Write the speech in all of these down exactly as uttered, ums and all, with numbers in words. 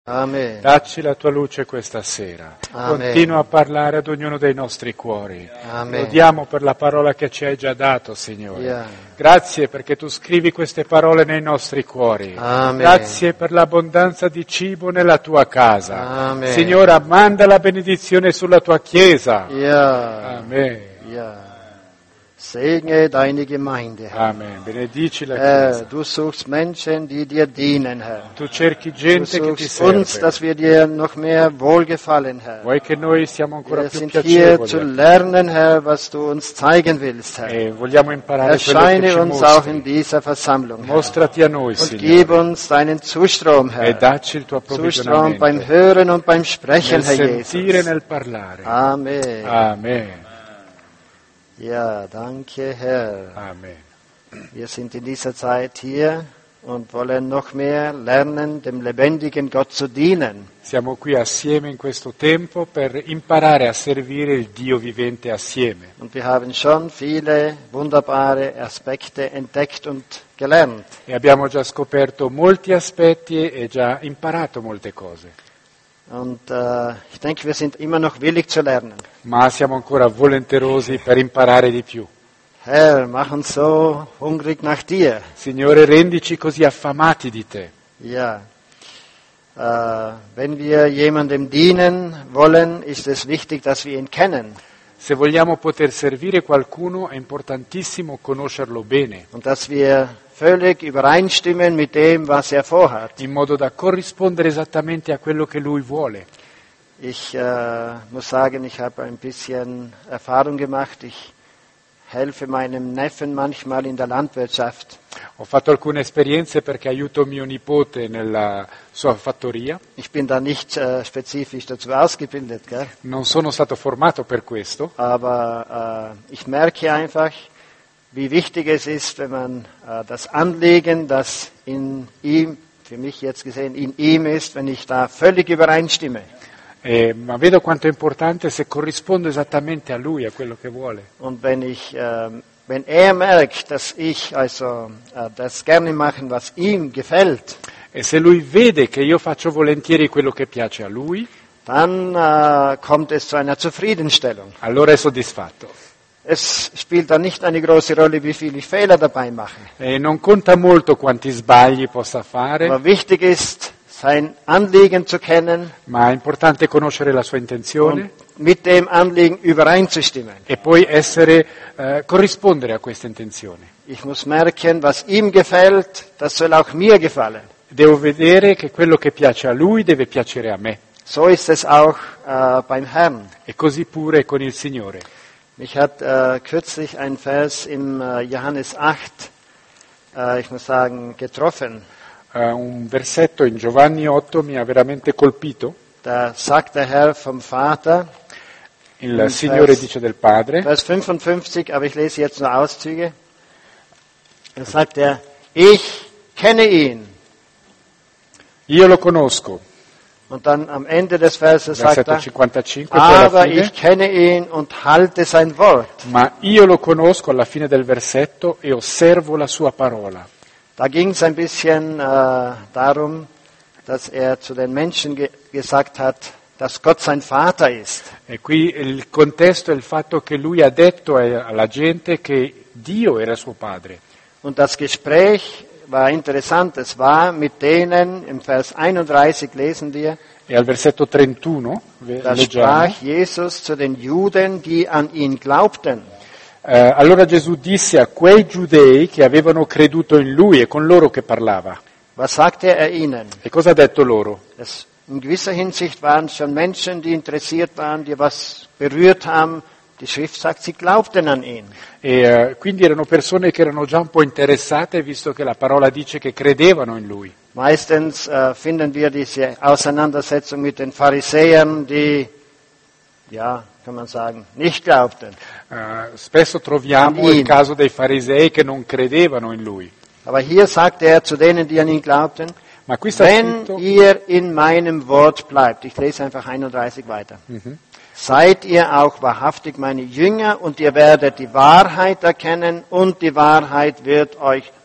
Amen. Dacci la tua luce questa sera. Amen. Continua a parlare ad ognuno dei nostri cuori. Amen. Lodiamo per la parola che ci hai già dato, Signore. Yeah. Grazie perché tu scrivi queste parole nei nostri cuori. Amen. Grazie per l'abbondanza di cibo nella tua casa. Amen. Signora, manda la benedizione sulla tua chiesa. Ja, Amen. ja. Segne deine Gemeinde, Herr. Amen. Benedici la Herr, chiesa. du suchst Menschen, die dir dienen, Herr. Tu cerchi Du gente che ti suchst uns, serve. dass wir dir noch mehr wohlgefallen, Herr. Vuoi che noi siamo ancora Wir più sind hier zu piacevoli lernen, Herr, was du uns zeigen willst, Herr. e vogliamo imparare quello che Erscheine ci uns auch in mostri. dieser Versammlung, Herr. Mostrati a noi, Und gib Signore, uns deinen Zustrom, e Herr. dacci il tuo Zustrom beim approvvigionamento Hören und beim Sprechen, nel Herr sentire e Jesus. nel parlare. Amen. Amen. Ja, danke, Herr. Amen. Wir sind in dieser Zeit hier und wollen noch mehr lernen, dem lebendigen Gott zu dienen. Siamo qui assieme in questo tempo per imparare a servire il Dio vivente assieme. Und wir haben schon viele wunderbare Aspekte entdeckt und gelernt. E abbiamo già scoperto molti aspetti e già imparato molte cose. Und äh, ich denke, wir sind immer noch willig zu lernen. Ma siamo ancora volenterosi per imparare di più. Herr, mach uns so hungrig nach dir. Signore, rendici così affamati di te. Ja. Äh, wenn wir jemandem dienen wollen, ist es wichtig, dass wir ihn kennen Se vogliamo poter servire qualcuno è importantissimo conoscerlo bene, und dass wir völlig übereinstimmen mit dem, was er vorhat. in modo da corrispondere esattamente a quello che lui vuole. Ich äh, muss sagen, ich habe ein bisschen Erfahrung gemacht. Ich helfe meinem Neffen manchmal in der Landwirtschaft. Ho fatto alcune esperienze perché aiuto mio nipote nella sua fattoria. Ich bin da nicht äh, spezifisch dazu ausgebildet, gell? Non sono stato formato per questo, aber äh, ich merke einfach, wie wichtig es ist, wenn man äh, das Anliegen, das in ihm, für mich jetzt gesehen, in ihm ist, wenn ich da völlig übereinstimme. eh, ma vedo quanto è importante se corrispondo esattamente a lui, a quello che vuole. Und wenn ich, ähm, wenn er merkt, dass ich also äh, das gerne machen, was ihm gefällt, E se lui vede che io faccio volentieri quello che piace a lui, dann äh, kommt es zu einer Zufriedenstellung. allora è soddisfatto. Es spielt dann nicht eine große Rolle, wie viele Fehler dabei mache. E non conta molto quanti sbagli possa fare, Aber wichtig ist, sein Anliegen zu kennen ma è importante conoscere la sua intenzione und mit dem Anliegen übereinzustimmen. e poi essere, eh, corrispondere a questa intenzione. Ich muss merken, was ihm gefällt, das soll auch mir gefallen. Devo vedere che quello che piace a lui deve piacere a me, So ist es auch äh, beim Herrn. e così pure con il Signore. Mich hat äh, kürzlich ein Vers im äh, Johannes acht, äh, ich muss sagen, getroffen. Eh, un versetto in Giovanni otto mi ha veramente colpito. Da sagt der Herr vom Vater, Il Un Signore vers- dice del Padre, Vers fünfundfünfzig, aber ich lese jetzt nur Auszüge. Da sagt er, ich kenne ihn. io lo conosco, Und dann am Ende des Verses sagt versetto er, cinquantacinque, poi alla aber fine, ich kenne ihn und halte sein Wort. ma io lo conosco alla fine del versetto e osservo la sua parola. Da ging es ein bisschen äh, darum, dass er zu den Menschen ge- gesagt hat, dass Gott sein Vater ist. E qui il contesto è il fatto che lui ha detto a- alla gente che Dio era suo padre. Und das Gespräch war interessant. Es war mit denen, im Vers einunddreißig lesen wir, E al versetto trentuno ve- da leggiamo, sprach Jesus zu den Juden, die an ihn glaubten. eh, allora Gesù disse a quei giudei che avevano creduto in lui, e con loro che parlava. Was sagte er ihnen? E cosa ha detto loro? Es, in gewisser Hinsicht waren es schon Menschen, die interessiert waren, die was berührt haben. Die Schrift sagt, sie glaubten an ihn. E eh, quindi erano persone che erano già un po' interessate, visto che la parola dice che credevano in lui. Meistens äh, finden wir diese Auseinandersetzung mit den Pharisäern, die, ja, kann man sagen, nicht glaubten. Eh, spesso troviamo Amen. il caso dei farisei che non credevano in lui. Aber hier sagte er zu denen, die an ihn glaubten, Ma qui sta wenn scritto, ihr in meinem Wort bleibt, ich lese einfach einunddreißig weiter, Mhm. seid ihr auch wahrhaftig meine Jünger und ihr werdet die Wahrheit erkennen und die Wahrheit wird euch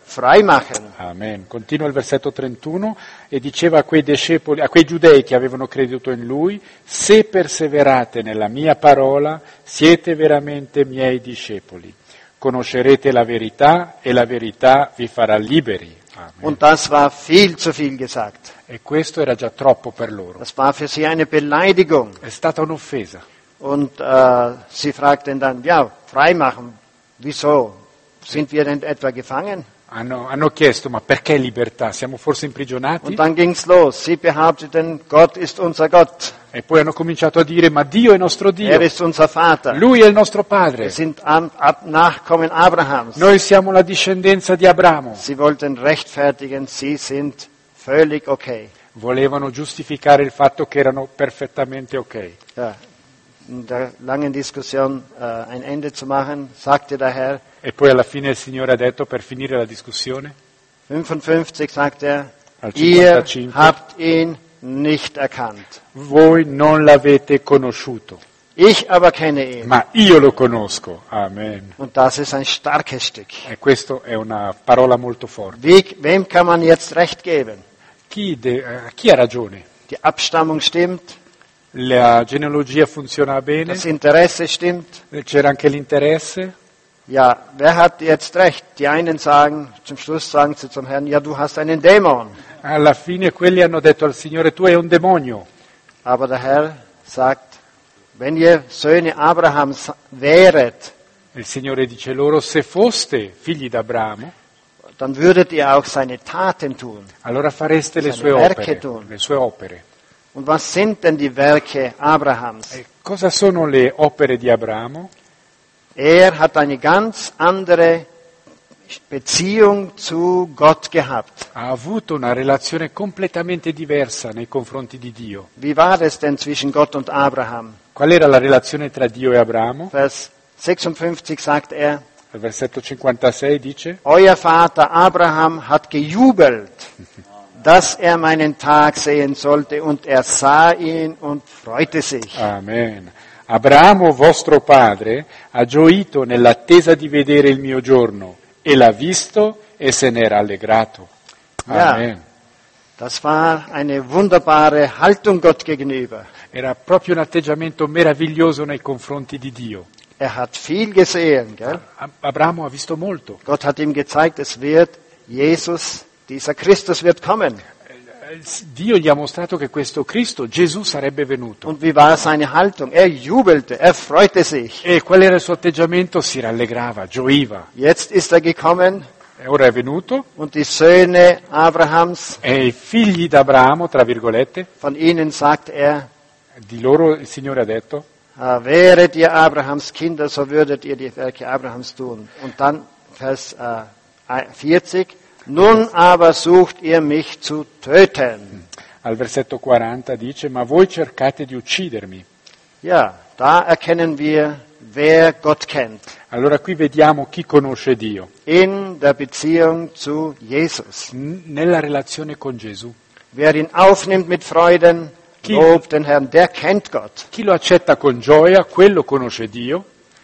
freimachen. Amen. Continua il versetto trentuno e diceva a quei discepoli, a quei giudei che avevano creduto in lui: se perseverate nella mia parola, siete veramente miei discepoli. Conoscerete la verità e la verità vi farà liberi. Amen. Und das war viel zu viel gesagt. E questo era già troppo per loro. Das war für sie eine Beleidigung. È stata un'offesa. Und äh, sie fragten dann, ja, freimachen, wieso? Sind wir denn etwa gefangen? Hanno, hanno chiesto, ma perché libertà? Siamo forse imprigionati? Und dann ging's los. Sie behaupteten, Gott ist unser Gott. E poi hanno cominciato a dire, ma Dio è nostro Dio. Er ist unser Vater. Lui è il nostro Padre. Wir sind Ab- Ab- Nachkommen Abrahams. Noi siamo la discendenza di Abramo. Sie wollten rechtfertigen, sie sind völlig okay. Volevano giustificare il fatto che erano perfettamente ok. Ja, in der langen Diskussion äh, ein Ende zu machen, sagte der Herr, E poi alla fine il Signore ha detto, per finire la discussione, fünfundfünfzig sagt er, al ihr cinquantacinque, habt ihn nicht erkannt. voi non l'avete conosciuto, Ich aber kenne ihn. ma io lo conosco. Amen. Und das ist ein starkes Stück. E questa è una parola molto forte. Wie, wem kann man jetzt Recht geben? Chi, de- eh, chi ha ragione? Die Abstammung stimmt, La genealogia funziona bene? das Interesse stimmt. C'era anche l'interesse? Ja, wer hat jetzt Recht? Die einen sagen, zum Schluss sagen sie zum Herrn, ja, du hast einen Dämon. Alla fine quelli hanno detto al Signore, tu hai un demonio. Aber der Herr sagt, wenn ihr Söhne Abrahams wäret, Il Signore dice loro, se foste figli d'Abramo, dann würdet ihr auch seine Taten tun. allora fareste le Seine sue Werke opere. tun. Le sue opere. Und was sind denn die Werke Abrahams? E cosa sono le opere di Abramo? Er hat eine ganz andere Beziehung zu Gott gehabt. Ha avuto una relazione completamente diversa nei confronti di Dio. Wie war es denn zwischen Gott und Abraham? Qual era la relazione tra Dio e Abramo? Vers sechsundfünfzig sagt er, Al versetto cinquantasei dice, euer Vater Abraham hat gejubelt, dass er meinen Tag sehen sollte, und er sah ihn und freute sich. Amen. Abramo, vostro padre, ha gioito nell'attesa di vedere il mio giorno, e l'ha visto e se n'era allegrato. Ja. Amen. Das war eine wunderbare Haltung Gott gegenüber. Era proprio un atteggiamento meraviglioso nei confronti di Dio. Er hat viel gesehen, gell? A- Abramo ha visto molto. Gott hat ihm gezeigt, es wird Jesus, dieser Christus wird kommen. Eh, Dio gli ha mostrato che questo Cristo, Gesù, sarebbe venuto. Und wie war seine Haltung? Er jubelte, er freute sich. E qual era il suo atteggiamento? Si rallegrava, gioiva. Jetzt ist er gekommen E ora è venuto, und die Söhne Abrahams, e i figli d'Abramo, tra virgolette, von ihnen sagt er, di loro il Signore ha detto, äh, wäret ihr Abrahams Kinder, so würdet ihr die Werke Abrahams tun. Und dann Vers äh, vierzig, nun aber sucht ihr mich zu töten. al versetto quaranta dice, ma voi cercate di uccidermi. Ja, da erkennen wir, wer Gott kennt. Allora qui vediamo chi conosce Dio, In der Beziehung zu Jesus. n- nella relazione con Gesù. Wer ihn aufnimmt mit Freuden, Chi- lobt den Herrn, der kennt Gott. Chi lo accetta con gioia, quello conosce Dio.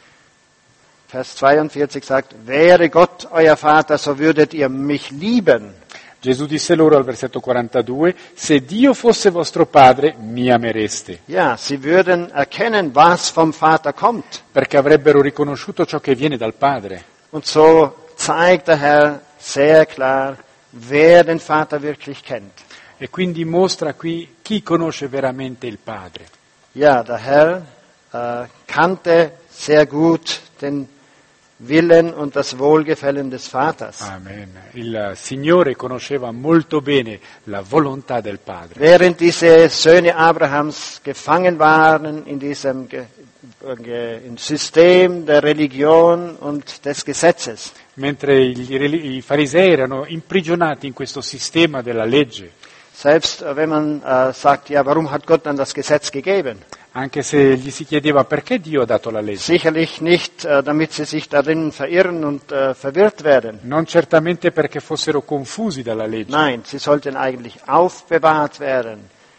Vers zweiundvierzig sagt, wäre Gott euer Vater, so würdet ihr mich lieben. Gesù disse loro al versetto quarantadue, se Dio fosse vostro padre, mi amereste, Ja, sie würden erkennen, was vom Vater kommt. perché avrebbero riconosciuto ciò che viene dal Padre. Und so zeigt der Herr sehr klar, wer den Vater wirklich kennt. E quindi mostra qui chi conosce veramente il Padre. Ja, der Herr äh, kannte sehr gut den Willen und das Wohlgefallen des Vaters. Amen. Il Signore conosceva molto bene la volontà del Padre. Während diese Söhne Abrahams gefangen waren in diesem Ge Ge im System der Religion und des Gesetzes, Mentre i, i farisei erano imprigionati in questo sistema della legge, selbst äh, wenn man äh, sagt, ja, warum hat Gott dann das Gesetz gegeben? anche se gli si chiedeva perché Dio ha dato la legge. Sicherlich nicht, äh, damit sie sich darin verirren und äh, verwirrt werden. Non certamente perché fossero confusi dalla legge, Nein, sie sollten eigentlich aufbewahrt werden,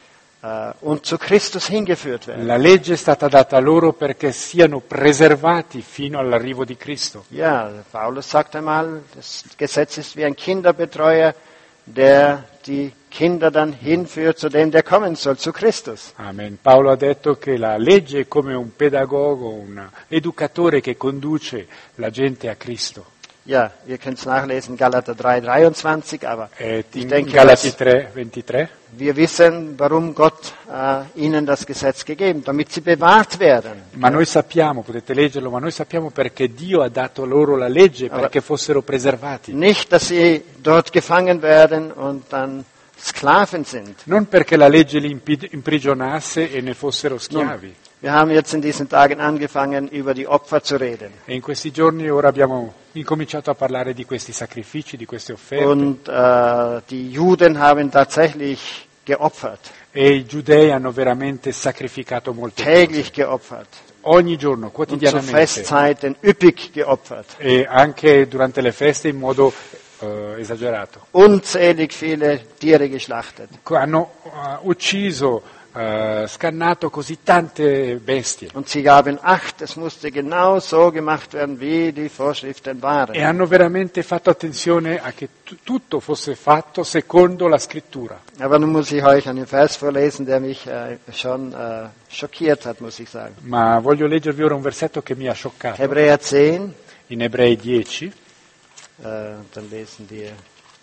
äh, und zu Christus hingeführt werden. La legge è stata data loro perché siano preservati fino all'arrivo di Cristo. Ja, Paulus sagt einmal, das Gesetz ist wie ein Kinderbetreuer, der die Kinder dann hinführt zu dem, der kommen soll, zu Christus. Amen. Paolo ha detto che la legge è come un pedagogo, un educatore che conduce la gente a Cristo. Ja, ihr könnt es nachlesen, Galater drei, dreiundzwanzig, aber E ich in denke, Galati dass tre, ventitré, wir wissen, warum Gott äh, ihnen das Gesetz gegeben hat, damit sie bewahrt werden. ma noi sappiamo, potete leggerlo, ma noi sappiamo perché Dio ha dato loro la legge, perché fossero preservati. Nicht, dass sie dort gefangen werden und dann Sklaven sind. Non perché la legge li impi- imprigionasse e ne fossero schiavi. Wir haben jetzt in diesen Tagen angefangen, über die Opfer zu reden. E in questi giorni ora abbiamo incominciato a parlare di questi sacrifici, di queste offerte. Und äh, die Juden haben tatsächlich geopfert, E i giudei hanno veramente sacrificato molte täglich cose. geopfert Ogni giorno, und zu quotidianamente. Festzeiten üppig geopfert. E anche durante le feste in modo eh, esagerato. Unzählig viele Tiere geschlachtet. Hanno eh, ucciso, eh, scannato così tante bestie. Und sie gaben Acht, es musste genau so gemacht werden, wie die Vorschriften waren. E hanno veramente fatto attenzione a che t- tutto fosse fatto secondo la scrittura. Aber nun muss ich euch einen Vers vorlesen, der mich äh, schon äh, schockiert hat, muss ich sagen. Ma voglio leggervi ora un versetto che mi ha scioccato. Hebräer zehn, In Ebrei dieci, äh, dann lesen wir.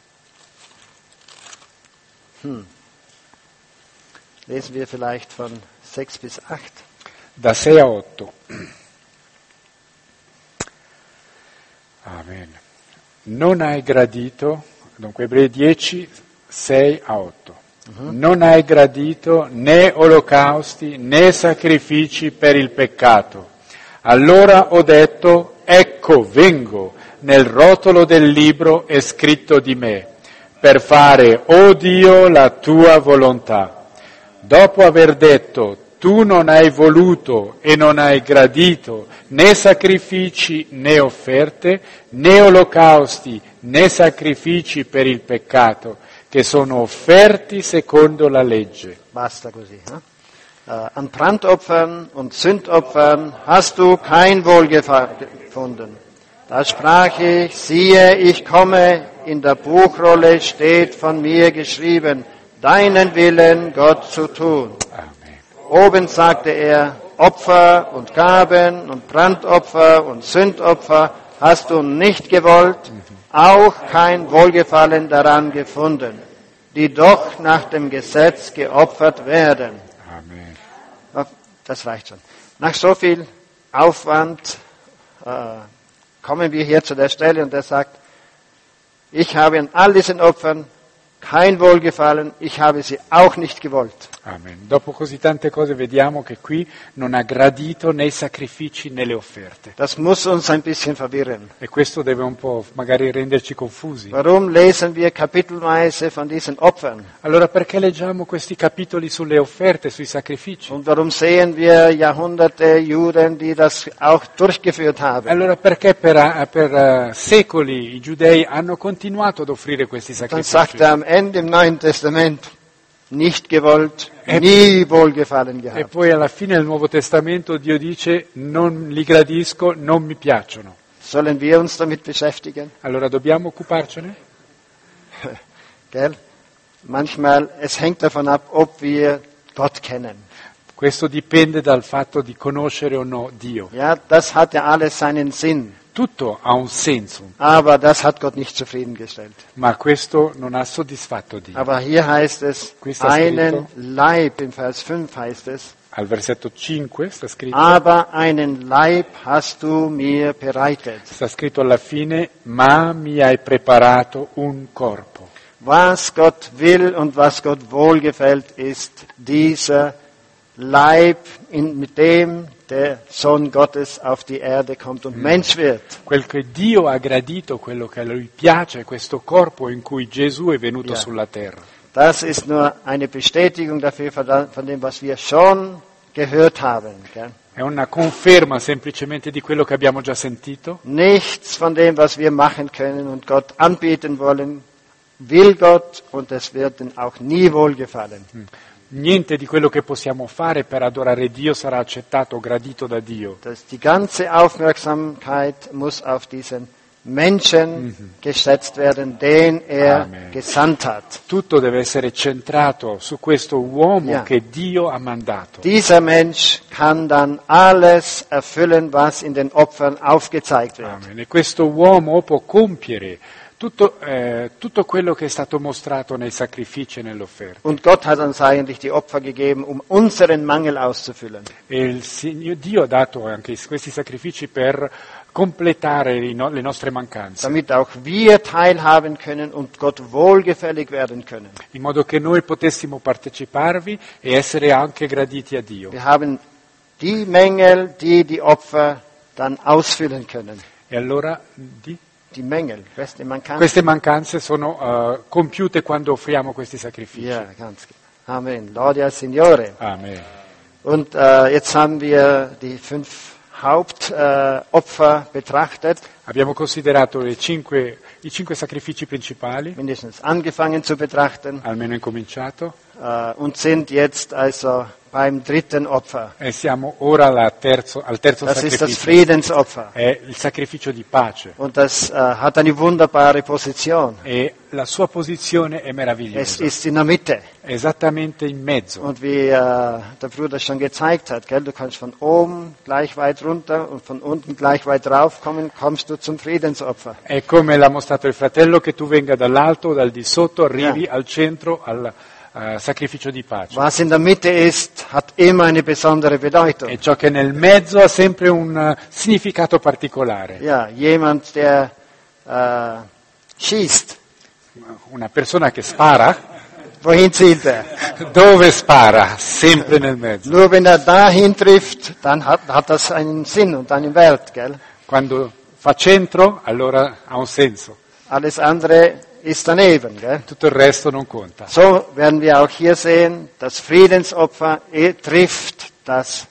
Hm. Lesen wir vielleicht von sechs bis acht. da sei a otto. Amen. Non hai gradito, dunque Ebrei dieci, sei a otto. Non hai gradito né olocausti né sacrifici per il peccato. Allora ho detto, ecco vengo, nel rotolo del libro è scritto di me, per fare, o Dio, la tua volontà. Dopo aver detto, tu non hai voluto e non hai gradito né sacrifici né offerte, né olocausti né sacrifici per il peccato, che sono offerti secondo la legge. Basta così. Eh? Äh, an Brandopfern und Sündopfern hast du kein Wohlgefallen gefunden. Da sprach ich, siehe, ich komme, in der Buchrolle steht von mir geschrieben, deinen Willen, Gott, zu tun. Amen. Oben sagte er, Opfer und Gaben und Brandopfer und Sündopfer hast du nicht gewollt, auch kein Wohlgefallen daran gefunden, die doch nach dem Gesetz geopfert werden. Amen. Das reicht schon. Nach so viel Aufwand äh, kommen wir hier zu der Stelle und er sagt, ich habe an all diesen Opfern kein Wohlgefallen, ich habe sie auch nicht gewollt. Amen. Dopo così tante cose vediamo che qui non ha gradito né i sacrifici né le offerte. Das muss uns ein bisschen verwirren. E questo deve un po' magari renderci confusi. Warum lesen wir kapitelweise von diesen Opfern? Allora perché leggiamo questi capitoli sulle offerte, sui sacrifici? Und warum sehen wir Jahrhunderte Juden, die das auch durchgeführt haben? Allora perché per, eh, per eh, secoli i giudei hanno continuato ad offrire questi Dann sagt sacrifici? er am Ende im Neuen Testament, nicht gewollt, nie Wohlgefallen E gehabt. poi alla fine del Nuovo Testamento Dio dice non li gradisco, non mi piacciono. Sollen wir uns damit beschäftigen? Allora dobbiamo occuparcene? Gell? Manchmal, es hängt davon ab, ob wir Gott kennen. Questo dipende dal fatto di conoscere o no Dio. Ja, das hat ja alles seinen Sinn. Tutto ha un senso, Aber das hat Gott nicht zufriedengestellt. ma questo non ha soddisfatto Dio. Aber hier heißt es, Qui sta einen scritto. Leib, im Vers fünf heißt es, Al versetto cinque sta scritto, aber einen Leib hast du mir bereitet. sta scritto alla fine, ma mi hai preparato un corpo. Was Gott will und was Gott wohlgefällt, ist dieser Leib, in, mit dem der Sohn Gottes auf die Erde kommt und Mensch wird. Quel che Dio ha gradito, quello che a Lui piace, è questo corpo in cui Gesù è venuto Ja. sulla terra. Das ist nur eine Bestätigung dafür von dem, was wir schon gehört haben. Gell? È una conferma semplicemente di quello che abbiamo già sentito. Nichts von dem, was wir machen können und Gott anbieten wollen, will Gott und es wird ihm auch nie wohlgefallen. niente di quello che possiamo fare per adorare Dio sarà accettato o gradito da Dio. Das, die ganze Aufmerksamkeit muss auf diesen Menschen mhm. gesetzt werden, den er Amen. gesandt hat. Tutto deve essere centrato su questo uomo Ja. che Dio ha mandato. Dieser Mensch kann dann alles erfüllen, was in den Opfern aufgezeigt wird. Amen. E questo uomo può compiere tutto, eh, tutto quello che è stato mostrato nei sacrifici e nell'offerta. Und Gott hat uns eigentlich die Opfer gegeben, um unseren Mangel auszufüllen. E il Signore, Dio ha dato anche questi sacrifici per completare i no- le nostre mancanze, Damit auch wir teilhaben können und Gott wohlgefällig werden können. in modo che noi potessimo parteciparvi e essere anche graditi a Dio. Wir haben die Mängel, die die Opfer dann ausfüllen können. E allora di- Die Mängel, queste Mancanze. queste mancanze sono eh, compiute quando offriamo questi sacrifici. Ja, ganz genau. Amen. Lode al Signore. Amen. Und äh, jetzt haben wir die fünf Hauptopfer äh, Opfer betrachtet, Abbiamo considerato le cinque, i cinque sacrifici principali, mindestens angefangen zu betrachten, almeno incominciato, äh, und sind jetzt also beim dritten Opfer. e siamo ora alla terzo, al terzo Das ist das sacrificio. Friedensopfer. È il sacrificio di pace. Und das äh, hat eine wunderbare Position. E la sua posizione è Es meravigliosa, ist in der Mitte. è esattamente in mezzo. Und wie äh, der Bruder schon gezeigt hat, gell, du kannst von oben gleich weit runter und von unten gleich weit rauf kommen, kommst du zum Friedensopfer. È come l'ha mostrato il fratello, che tu venga dall'alto o dal di sotto, arrivi al centro, al eh, sacrificio di pace. Was in der Mitte ist, hat immer eine besondere Bedeutung. E ciò che è nel mezzo ha sempre un eh, significato particolare. Ja, jemand, der äh, schießt, Una persona che spara, wohin zielt er? dove spara? Sempre nel mezzo. Nur wenn er dahin trifft, dann hat, hat das einen Sinn und einen Wert, gell? Quando fa centro, allora ha un senso. Alles andere ist daneben, gell? Tutto il resto non conta. So werden wir auch hier sehen, das Friedensopfer eh, trifft das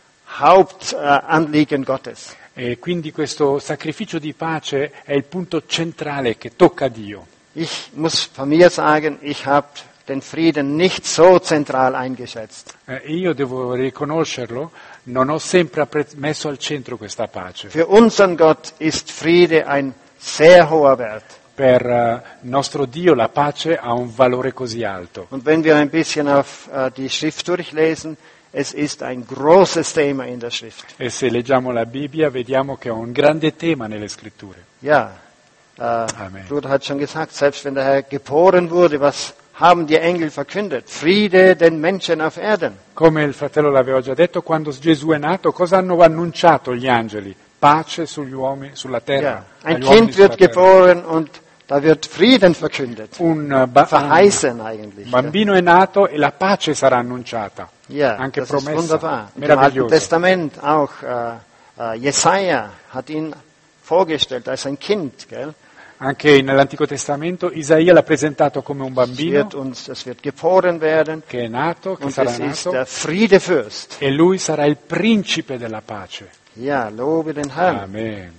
Hauptanliegen Gottes. E quindi questo sacrificio di pace è il punto centrale che tocca Dio. Ich muss von mir sagen, ich habe den Frieden nicht so zentral eingeschätzt. Eh, io devo riconoscerlo, non ho sempre appre- messo al centro questa pace. Für unseren Gott ist Friede ein sehr hoher Wert. Per eh, nostro Dio la pace ha un valore così alto. Und wenn wir ein bisschen auf äh, die Schrift durchlesen, es ist ein großes Thema in der Schrift. E se leggiamo la Bibbia vediamo che è un grande tema nelle scritture. Ja, äh, Bruder hat schon gesagt, selbst wenn der Herr geboren wurde, was haben die Engel verkündet? Friede den Menschen auf Erden. Come il fratello l'aveva già detto, quando Gesù è nato, cosa hanno annunciato gli angeli? Pace sugli uomini, sulla Ja, terra. ein agli uomini Kind wird sulla terra. geboren und da wird Frieden verkündet. Un, eh, ba- Verheißen un eigentlich. bambino è nato e la pace sarà annunciata. Ja, Anche das ist promessa. wunderbar. Im Alten Meraviglioso. Testament auch, äh, äh, Jesaja hat ihn vorgestellt als ein Kind, gell? Anche nell'Antico Testamento Isaia l'ha presentato come un Es bambino wird uns, es wird geboren werden che è nato, che und sarà es ist nato, der Friedefürst. e lui sarà il principe della pace. Ja, lobe den Herrn. Amen.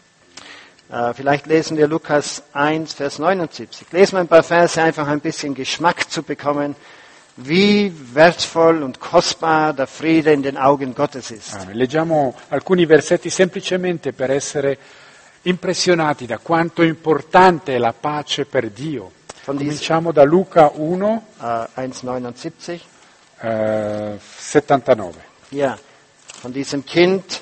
Äh, vielleicht lesen wir Lukas eins, Vers neunundsiebzig. Lesen wir ein paar Verse, einfach ein bisschen Geschmack zu bekommen, wie wertvoll und kostbar der Friede in den Augen Gottes ist. Amen. Leggiamo alcuni versetti semplicemente per essere impressionati da quanto importante è la pace per Dio. Von diesem Cominciamo da Luca uno, äh, eins neunundsiebzig. eh, settantanove. Ja, von diesem Kind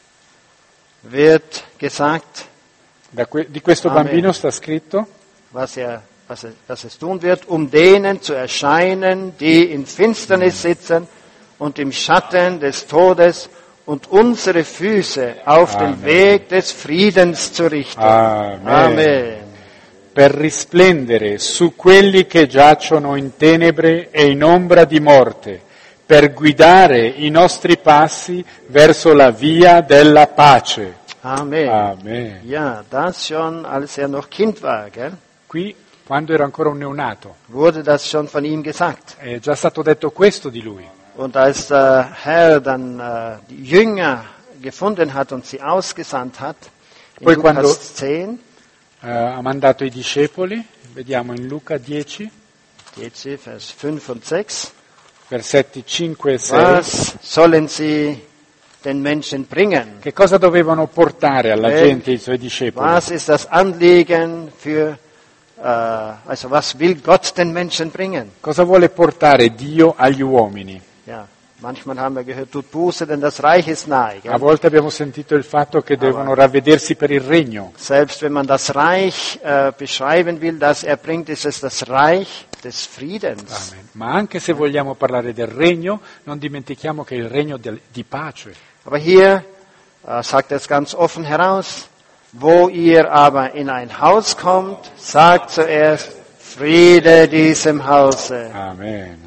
wird gesagt, Da que- di questo Amen. bambino sta scritto was, er, was, er, was es tun wird, um denen zu erscheinen, die in Finsternis sitzen und im Schatten des Todes und unsere Füße auf Amen. den Weg des Friedens zu richten. Amen. Amen. per risplendere su quelli che giacciono in tenebre e in ombra di morte, per guidare i nostri passi verso la via della pace. Amen. Amen. Ja, das schon, als er noch Kind war, gell, Qui, quando era ancora un neonato, wurde das schon von ihm gesagt. è già stato detto questo di lui. Und als der Herr dann äh, die Jünger gefunden hat und sie ausgesandt hat, in Poi quando- Lukas zehn, Eh, ha mandato i discepoli, vediamo in Luca dieci, zehn, Vers fünf und sechs, versetti cinque e sei. Was sollen sie den Menschen bringen? Che cosa dovevano portare alla Eh, gente i suoi discepoli? Was ist das Anliegen für, äh, also was will Gott den Menschen bringen? Cosa vuole portare Dio agli uomini? Ja, manchmal haben wir gehört, tut Buße, denn das Reich ist nahe. A Gell? volte abbiamo sentito il fatto che devono ravvedersi per il regno. Selbst wenn man das Reich äh, beschreiben will, das er bringt, ist es das Reich des Friedens. Amen. Ma anche se vogliamo parlare del regno, non dimentichiamo che è il regno del- di pace. Aber hier äh, sagt er es ganz offen heraus, wo ihr aber in ein Haus kommt, sagt zuerst Friede diesem Hause. Amen.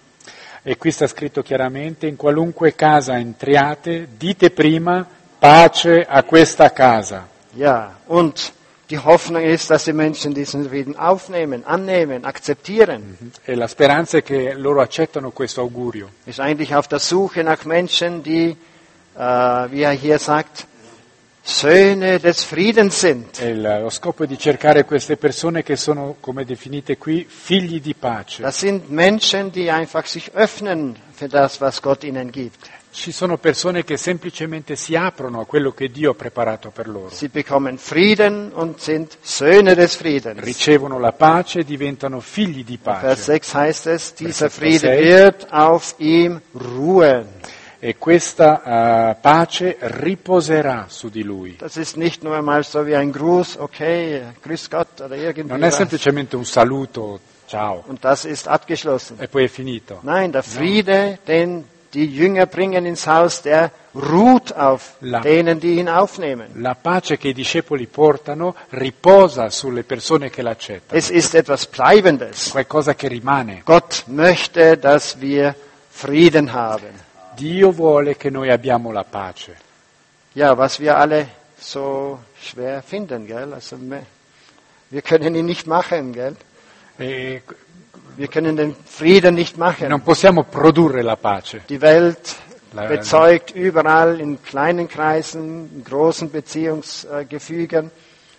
E qui sta scritto chiaramente, in qualunque casa entriate, dite prima pace a questa casa. Ja, und die Hoffnung ist, dass die Menschen diesen Frieden aufnehmen, annehmen, akzeptieren. E la speranza è che loro accettano questo augurio. Ist eigentlich auf der Suche nach Menschen, die, äh, wie er hier sagt, Söhne des Friedens sind. E il- lo scopo è di cercare queste persone che sono, come definite qui, figli di pace. Das sind Menschen, die einfach sich öffnen für das, was Gott ihnen gibt. Ci sono persone che semplicemente si aprono a quello che Dio ha preparato per loro. Sie bekommen Frieden und sind Söhne des Friedens. Ricevono la pace e diventano figli di Vers pace. sechs heißt es, dieser Versetto Friede sei. wird auf ihm ruhen. E questa eh, pace riposerà su di lui. Das ist nicht nur einmal so wie ein Gruß, okay, grüß Gott oder irgendwie Non è was. semplicemente un saluto, ciao, Und das ist abgeschlossen. e poi è finito. Nein, der Friede, den die Jünger bringen ins Haus, der ruht auf La- denen, die ihn aufnehmen. La pace che i discepoli portano riposa sulle persone che l'accettano, Es ist etwas Bleibendes. qualcosa che rimane. Gott möchte, dass wir Frieden haben. Dio vuole che noi abbiamo la pace. Ja, was wir alle so schwer finden, gell? Also, me- wir können ihn nicht machen, gell? E Wir können den Frieden nicht machen. non possiamo produrre la pace. Die Welt La- bezeugt überall in kleinen Kreisen, in großen Beziehungsgefügen.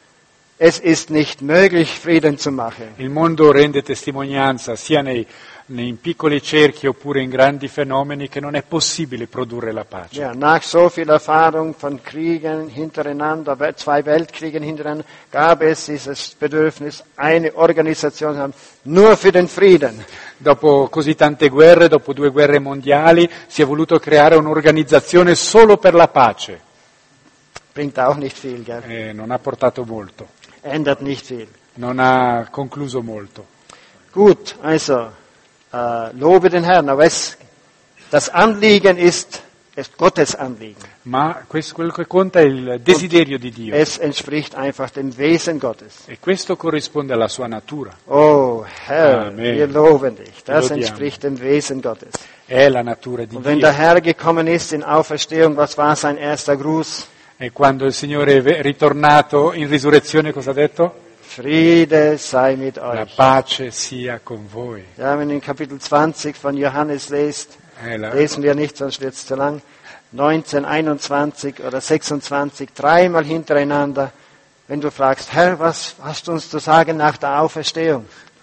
Es ist nicht möglich, Frieden zu machen. Il mondo rende testimonianza sia nei, nei piccoli cerchi oppure in grandi fenomeni che non è possibile produrre la pace. Ja, nach so viel Erfahrung von Kriegen hintereinander, zwei Weltkriegen hintereinander, gab es dieses Bedürfnis, eine Organisation zu haben, nur für den Frieden. Dopo così tante guerre, dopo due guerre mondiali, si è voluto creare un'organizzazione solo per la pace. Bringt auch nicht viel, gell? E non ha portato molto, Ändert nicht viel. non ha concluso molto. Gut, also, äh, lobe den Herrn, aber es, das Anliegen ist, ist Gottes Anliegen. Ma questo, quello che conta è il desiderio di Dio. Es entspricht einfach dem Wesen Gottes. E questo corrisponde alla sua natura. Oh Herr, Amen. wir loben dich. Das Lodiamo. entspricht dem Wesen Gottes. È la natura di Und wenn Dio. der Herr gekommen ist in Auferstehung, was war sein erster Gruß? E quando il Signore è ritornato in risurrezione, cosa ha detto? Friede sei mit La euch. pace sia con voi. Ja, wenn ihr in Kapitel zwanzig von Johannes lest, È la- lesen wir nicht, sonst wird es zu lang, neunzehn, einundzwanzig oder sechsundzwanzig, dreimal hintereinander, wenn du fragst, Herr, was hast du uns zu sagen nach der Auferstehung?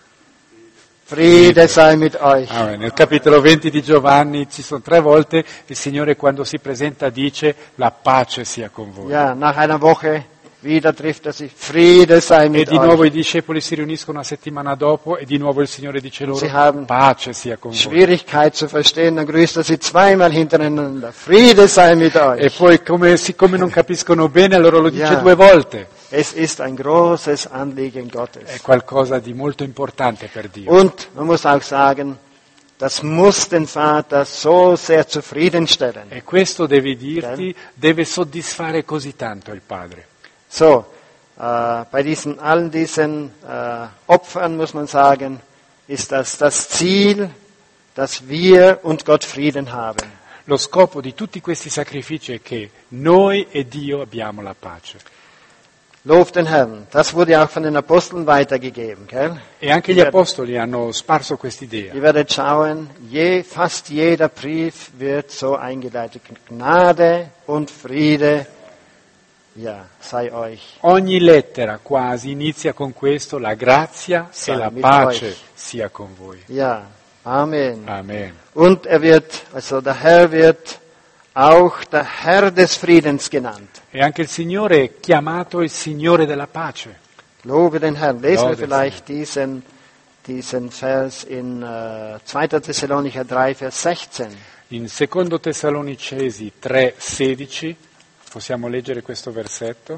Friede sei mit euch. Ah, nel capitolo venti di Giovanni ci sono tre volte il Signore quando si presenta dice la pace sia con voi. Ja, nach einer Woche wieder trifft er sich, Friede sei E mit di nuovo euch. i discepoli si riuniscono una settimana dopo e di nuovo il Signore dice loro Sie haben pace sia con voi. Schwierigkeit zu verstehen, dann grüßt er sie zweimal hintereinander. Friede sei mit E euch. poi come, siccome non capiscono bene allora lo dice Ja. due volte. Es ist ein großes Anliegen È Gottes. qualcosa di molto importante per Dio. Und man muss auch sagen, das muss den Vater so sehr zufriedenstellen. E questo devi dirti, deve soddisfare così tanto il Padre. So, äh, bei diesen, allen diesen äh, Opfern muss man sagen, ist das das Ziel, dass wir und Gott Frieden haben. Lo scopo di tutti questi sacrifici è che noi e Dio abbiamo la pace. Lob den Herrn. Das wurde auch von den Aposteln weitergegeben. Gell? E anche gli apostoli hanno sparso quest'idea. Ihr werdet schauen, je, fast jeder Brief wird so eingeleitet. Gnade und Friede, ja, sei euch. Ogni lettera quasi inizia con questo, la grazia e Sia la mit pace euch. sia con voi. Ja, Amen. Amen. Und er wird, also der Herr wird auch der Herr des Friedens genannt. E anche il Signore è chiamato il Signore della pace. Lobe den Herrn. Lesen Lode wir vielleicht diesen, diesen Vers in äh, zweiter Thessalonicher drei, Vers sechzehn. In secondo Tessalonicesi tre sedici possiamo leggere questo versetto.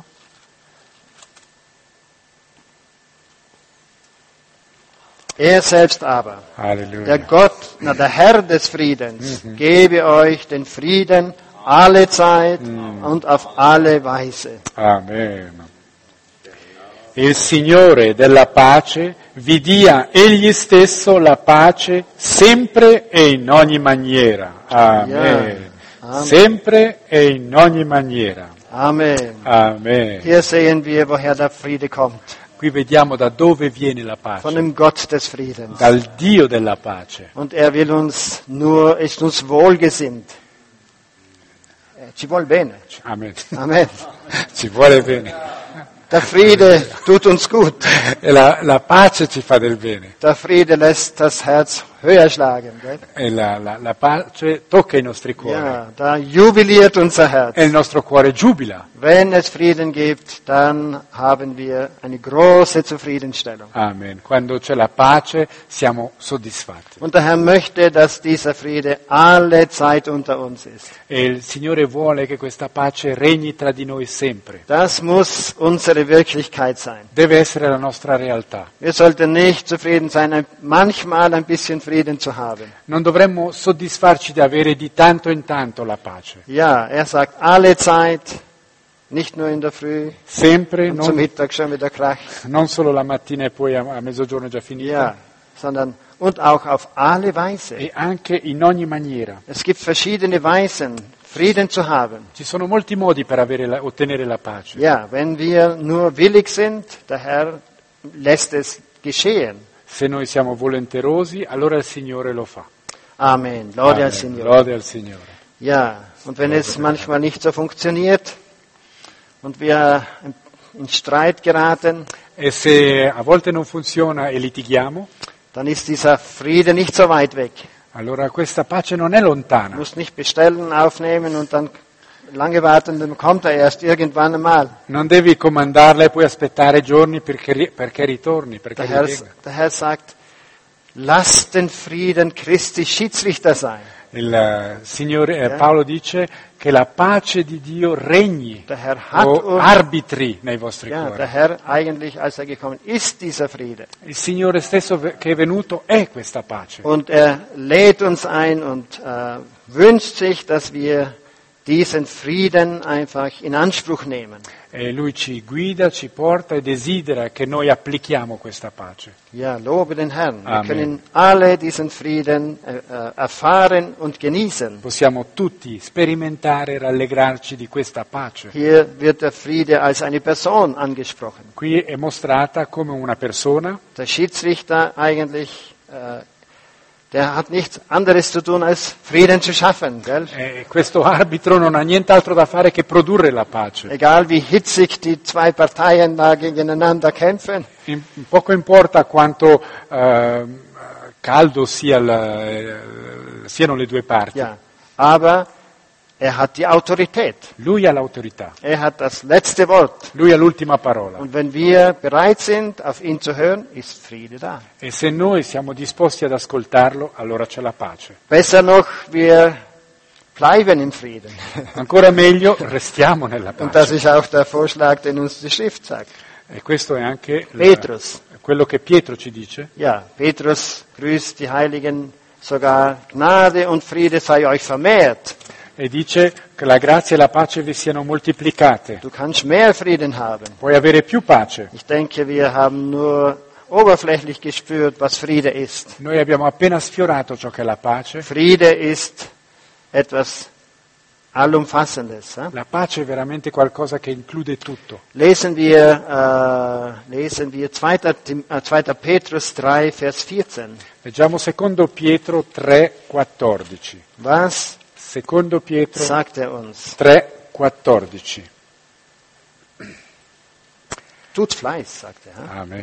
Er selbst aber, Alleluia. der Gott, na, der Herr des Friedens, gebe euch den Frieden alle Zeit und auf alle Weise. Amen. Il Signore della pace vi dia egli stesso la pace sempre e in ogni maniera. Amen. Ja. Amen. Sempre e in ogni maniera. Amen. Amen. Hier sehen wir, woher der Friede kommt. Qui vediamo da dove viene la Von pace. dem Gott des Friedens. Dal Dio della pace. Und er will uns nur, ist uns wohlgesinnt. Eh, Ci vuol bene. Amen. Amen. Ci vuole bene. Der Friede tut uns gut. E la, la pace ci fa del bene. Der Friede lässt das Herz höher schlagen. Gell? E la, la, la pace tocca i nostri cuori. Ja, da jubiliert unser Herz. E il nostro cuore giubila. Wenn es Frieden gibt, dann haben wir eine große Zufriedenstellung. Amen. Quando c'è la pace siamo soddisfatti. Und der Herr möchte, dass dieser Friede alle Zeit unter uns ist. E il Signore vuole che questa pace regni tra di noi sempre. Das muss unsere Wirklichkeit sein. Deve essere la nostra realtà. Wir sollten nicht zufrieden sein, ein- manchmal ein bisschen Frieden zu haben. Non dovremmo soddisfarci di avere di tanto in tanto la pace. Ja, er sagt alle Zeit, nicht nur in der Früh Sempre, und zum non, Mittag schon wieder Krach. non solo la mattina e poi a, a mezzogiorno è già finita, Ja, sondern und auch auf alle Weise. e anche in ogni maniera. Es gibt verschiedene Weisen, Frieden zu haben. Ci sono molti modi per avere la- ottenere la pace. Ja, wenn wir nur willig sind, der Herr lässt es geschehen. Se noi siamo volenterosi, allora il Signore lo fa. Amen. Lode al Amen. Signore. Lode al Signore. Ja, und wenn es manchmal nicht so funktioniert und wir in Streit geraten, E se a volte non funziona e litighiamo, dann ist dieser Friede nicht so weit weg. allora questa pace non è Du lontana. musst nicht bestellen, aufnehmen und dann lange warten, dann kommt er erst irgendwann einmal. Non devi comandarla e poi aspettare giorni perché, ri- perché ritorni, perché Der Herr, rivenga. der Herr sagt, lasst den Frieden Christi Schiedsrichter sein. Il eh, Signore, eh, Ja. Paolo dice che la pace di Dio regni Der Herr hat o uns, arbitri nei vostri ja, cuori. der Herr eigentlich, als er gekommen ist, dieser Friede. Il Signore stesso ve- che è venuto è questa pace. Und er lädt uns ein und äh, wünscht sich, dass wir diesen Frieden einfach in Anspruch nehmen. E Lui ci guida, ci porta e desidera che noi applichiamo questa pace. Ja, lobe den Herrn. Wir Amen. können alle diesen Frieden äh, äh, erfahren und genießen. Possiamo tutti sperimentare e rallegrarci di questa pace. Hier wird der Friede als eine Person angesprochen. Qui è mostrata come una persona, Der Schiedsrichter eigentlich, äh, der hat nichts anderes zu tun, als Frieden zu schaffen. Gell? e questo arbitro non ha nient'altro da fare che produrre la pace. Egal wie hitzig die zwei Parteien da gegeneinander kämpfen, In- poco importa quanto eh, caldo sia la- eh, siano le due parti, ja, aber er hat die Autorität. lui ha l'autorità, Er hat das letzte Wort. lui ha l'ultima parola. Und wenn wir bereit sind, auf ihn zu hören, ist Friede da. E se noi siamo disposti ad ascoltarlo, allora c'è la pace. Besser noch, wir bleiben im Frieden. Ancora meglio, restiamo nella Und das pace. ist auch der Vorschlag, den uns die Schrift sagt. E questo è anche la- Petrus. quello che Pietro ci dice. Ja, Petrus grüßt die Heiligen sogar, Gnade und Friede sei euch vermehrt. E dice che la grazia e la pace vi siano moltiplicate. Du kannst mehr Frieden haben. Puoi avere più pace. Ich denke, wir haben nur oberflächlich gespürt, was Friede ist. Noi abbiamo appena sfiorato ciò che è la pace. Friede ist etwas Allumfassendes. Eh? La pace è veramente qualcosa che include tutto. Lesen wir, äh, lesen wir zweiter. Tim- äh, zweiter Petrus drei, Vers vierzehn. Leggiamo secondo Pietro tre quattordici. Was Secondo Pietro sagt er uns? tre quattordici. Tut Fleiß, sagt er. Eh? Amen.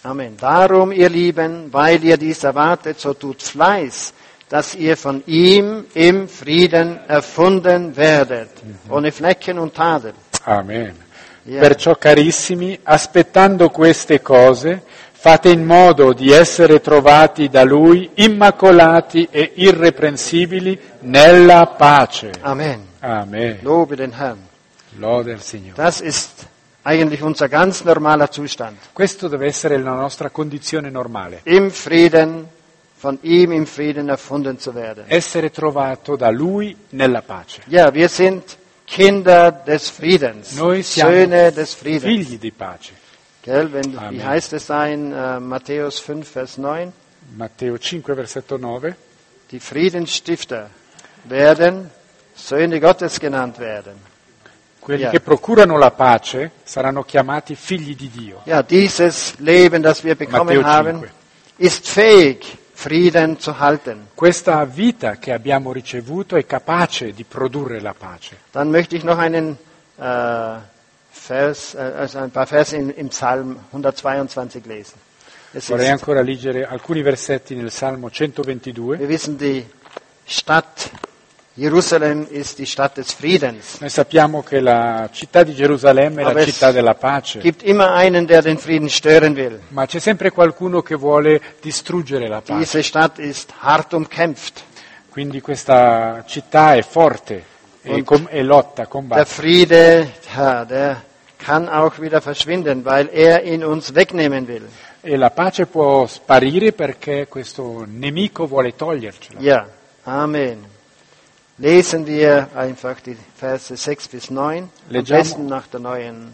Amen. Darum, ihr Lieben, weil ihr dies erwartet, so tut Fleiß, dass ihr von ihm im Frieden erfunden werdet, mm-hmm. ohne Flecken und Tadel. Amen. Yeah. Perciò, carissimi, aspettando queste cose, fate in modo di essere trovati da Lui immacolati e irreprensibili nella pace. Amen. Amen. Lobe den Herrn. Lode il Signore. Das ist eigentlich unser ganz normaler Zustand. Questo deve essere la nostra condizione normale. Im Frieden, von ihm im Frieden erfunden zu werden. Essere trovato da Lui nella pace. Ja, wir sind Kinder des Friedens, Noi siamo Söhne des Friedens. figli di pace. Gell, wenn, Amen. wie heißt es da in äh, Matthäus fünf, Vers neun? Matteo cinque, versetto nove. Die Friedensstifter werden Söhne Gottes genannt werden. Quelli Ja. che procurano la pace saranno chiamati figli di Dio. Ja, dieses Leben, das wir bekommen Matteo haben, cinque. ist fähig, Frieden zu halten. Questa vita che abbiamo ricevuto è capace di produrre la pace. Dann möchte ich noch einen äh, Vers, äh, also ein paar Verse in, im Psalm hundertzweiundzwanzig lesen. Es Vorrei ist, ancora leggere alcuni versetti nel Salmo centoventidue. wir wissen, die Stadt Jerusalem ist die Stadt des Friedens. Noi sappiamo che la città di Gerusalemme è Aber la es città della pace, gibt immer einen, der den Frieden stören will. ma c'è sempre qualcuno che vuole distruggere la pace. Diese Stadt ist hart umkämpft. Quindi questa città è forte e, Und com- e lotta, Der combatte. Friede, ja, der kann auch wieder verschwinden, weil er ihn uns wegnehmen will. E la pace può sparire perché questo nemico vuole togliercela. Ja, Amen. Lesen wir einfach die Verse sechs bis neun, am Leggiamo. besten nach der neuen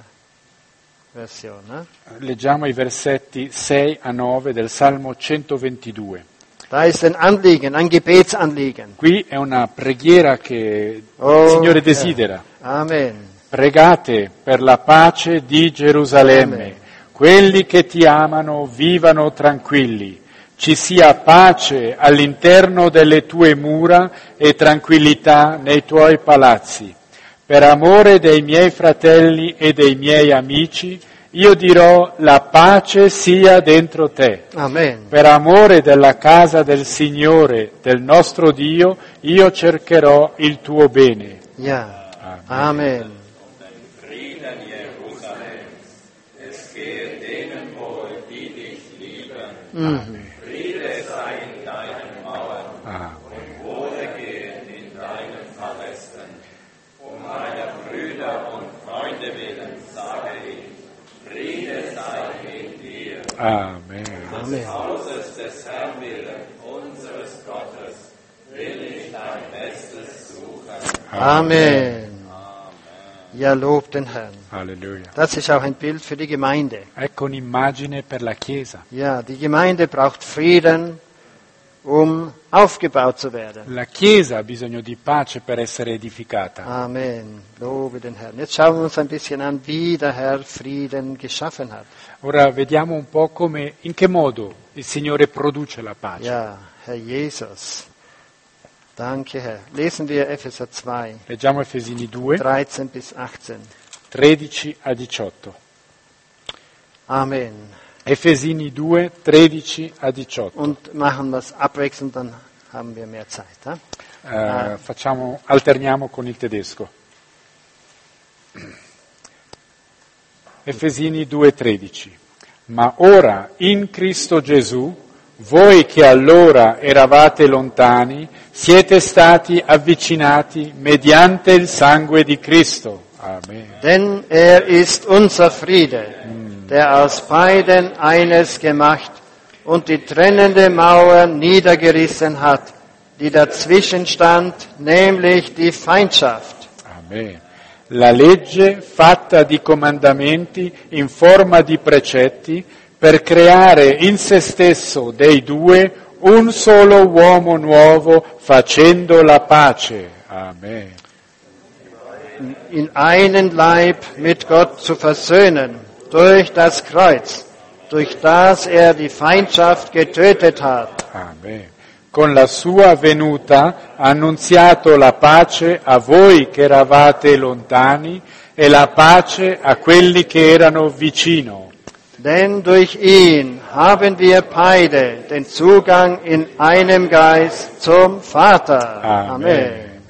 äh, Version. Ne? Leggiamo i versetti sei a nove del Salmo centoventidue. Da ist ein Anliegen, ein Gebetsanliegen. Qui è una preghiera che Oh, il Signore ja. desidera. Amen. Pregate per la pace di Gerusalemme. Amen. Quelli che ti amano vivano tranquilli. Ci sia pace all'interno delle tue mura e tranquillità nei tuoi palazzi. Per amore dei miei fratelli e dei miei amici, io dirò la pace sia dentro te. Amen. Per amore della casa del Signore, del nostro Dio, io cercherò il tuo bene. Ja, Amen. Amen. Mhm. Amen. Amen. Amen. Ja, lob den Herrn. Halleluja. Das ist auch ein Bild für die Gemeinde. Ecco un'immagine per la Chiesa. Ja, die Gemeinde braucht Frieden, um aufgebaut zu werden. La Chiesa ha bisogno di pace per essere edificata. Amen. Lobe den Herrn. Jetzt schauen wir uns ein bisschen an, wie der Herr Frieden geschaffen hat. Ora vediamo un po' come, in che modo il Signore produce la pace. Ja, Herr Jesus. Danke, Herr. Lesen wir Epheser zwei, Leggiamo Efesini due, dreizehn bis achtzehn. tredici a diciotto. Amen. Efesini due, tredici a diciotto. Und machen wir es abwechselnd, dann haben wir mehr Zeit. Ja? Eh, facciamo, alterniamo con il tedesco. Efesini due, tredici. Ma ora in Cristo Gesù, voi che allora eravate lontani, siete stati avvicinati mediante il sangue di Cristo. Amen. Denn er ist unser Friede, der aus beiden eines gemacht und die trennende Mauer niedergerissen hat, die dazwischen stand, nämlich die Feindschaft. Amen. La legge fatta di comandamenti in forma di precetti per creare in se stesso dei due un solo uomo nuovo facendo la pace. Amen. In einen Leib mit Gott zu versöhnen, durch das Kreuz, durch das er die Feindschaft getötet hat. Amen. Con la sua venuta ha annunziato la pace a voi che eravate lontani e la pace a quelli che erano vicino. Denn durch ihn haben wir beide den Zugang in einem Geist zum Vater. Amen.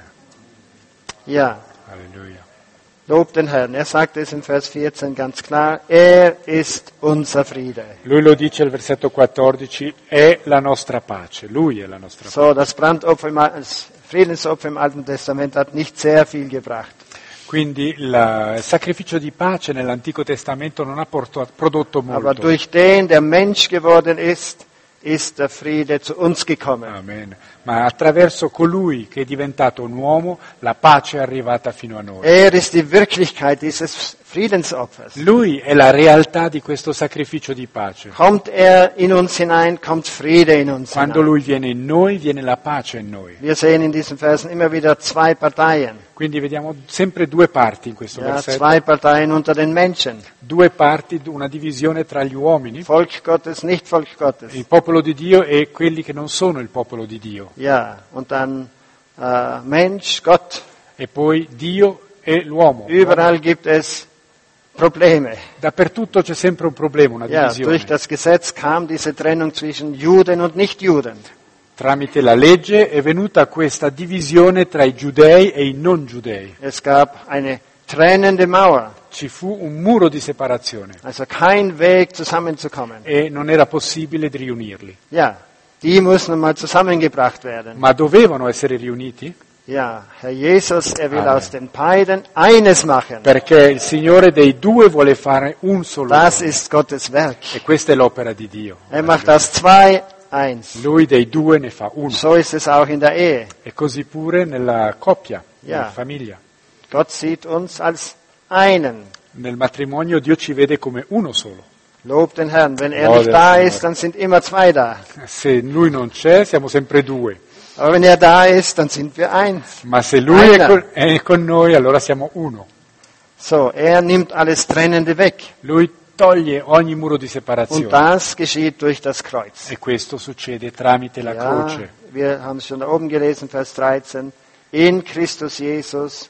Ja, Alleluia. lob den Herrn. Er sagt es in Vers vierzehn ganz klar, er ist unser Friede. Lui lo dice al versetto quattordici, è la nostra pace, lui è la nostra pace. So, das Brandopfer, im Al- das Friedensopfer im Alten Testament hat nicht sehr viel gebracht. Quindi la- il sacrificio di pace nell'Antico Testamento non ha porto- prodotto Aber molto. durch den, der Mensch geworden ist, ist der Friede zu uns gekommen. Amen. Ma attraverso colui che è diventato un uomo, la pace è arrivata fino a noi. Er ist die Wirklichkeit dieses Friedensopfers. Lui è la realtà di questo sacrificio di pace. Kommt er in uns hinein, kommt Friede in uns Quando hinein. lui viene in noi, viene la pace in noi. Wir sehen in diesen Versen immer wieder zwei Parteien. Quindi vediamo sempre due parti in questo Ja, versetto. zwei Parteien unter den Menschen. Due parti, una divisione tra gli uomini, Volk Gottes, nicht Volk Gottes. il popolo di Dio e quelli che non sono il popolo di Dio. Ja, und dann äh, Mensch, Gott. E poi Dio e l'uomo. Überall gibt es Probleme. Dappertutto c'è sempre un problema, una Ja, divisione. durch das Gesetz kam diese Trennung zwischen Juden und Nichtjuden. Tramite la legge è venuta questa divisione tra i giudei e i non giudei. Es gab eine trennende Mauer, Ci fu un muro di separazione also kein Weg zusammenzukommen. e non era possibile di riunirli. Ja, die mussten mal zusammengebracht werden. Ma dovevano essere riuniti Ja, Herr Jesus, er will Amen. aus den beiden eines machen. perché il Signore dei due vuole fare un solo Das uomo. ist Gottes Werk. E questa è l'opera di Dio. Er macht aus zwei eins. Lui dei due ne fa uno. So ist es auch in der Ehe. E così pure nella coppia, Ja. nella famiglia. Gott sieht uns als einen. Nel matrimonio Dio ci vede come uno solo. Lob den Herrn. Wenn er Lode nicht da il ist, Signore. dann sind immer zwei da. Se Lui non c'è, siamo sempre due. Aber wenn er da ist, dann sind wir eins. Ma se Lui è Einer. con, è con noi, allora siamo uno. So, er nimmt alles Trennende weg. Lui toglie ogni muro di Und separazione. das geschieht durch das Kreuz. E questo succede tramite la Ja, croce. wir haben es schon da oben gelesen, Vers dreizehn. In Christus Jesus,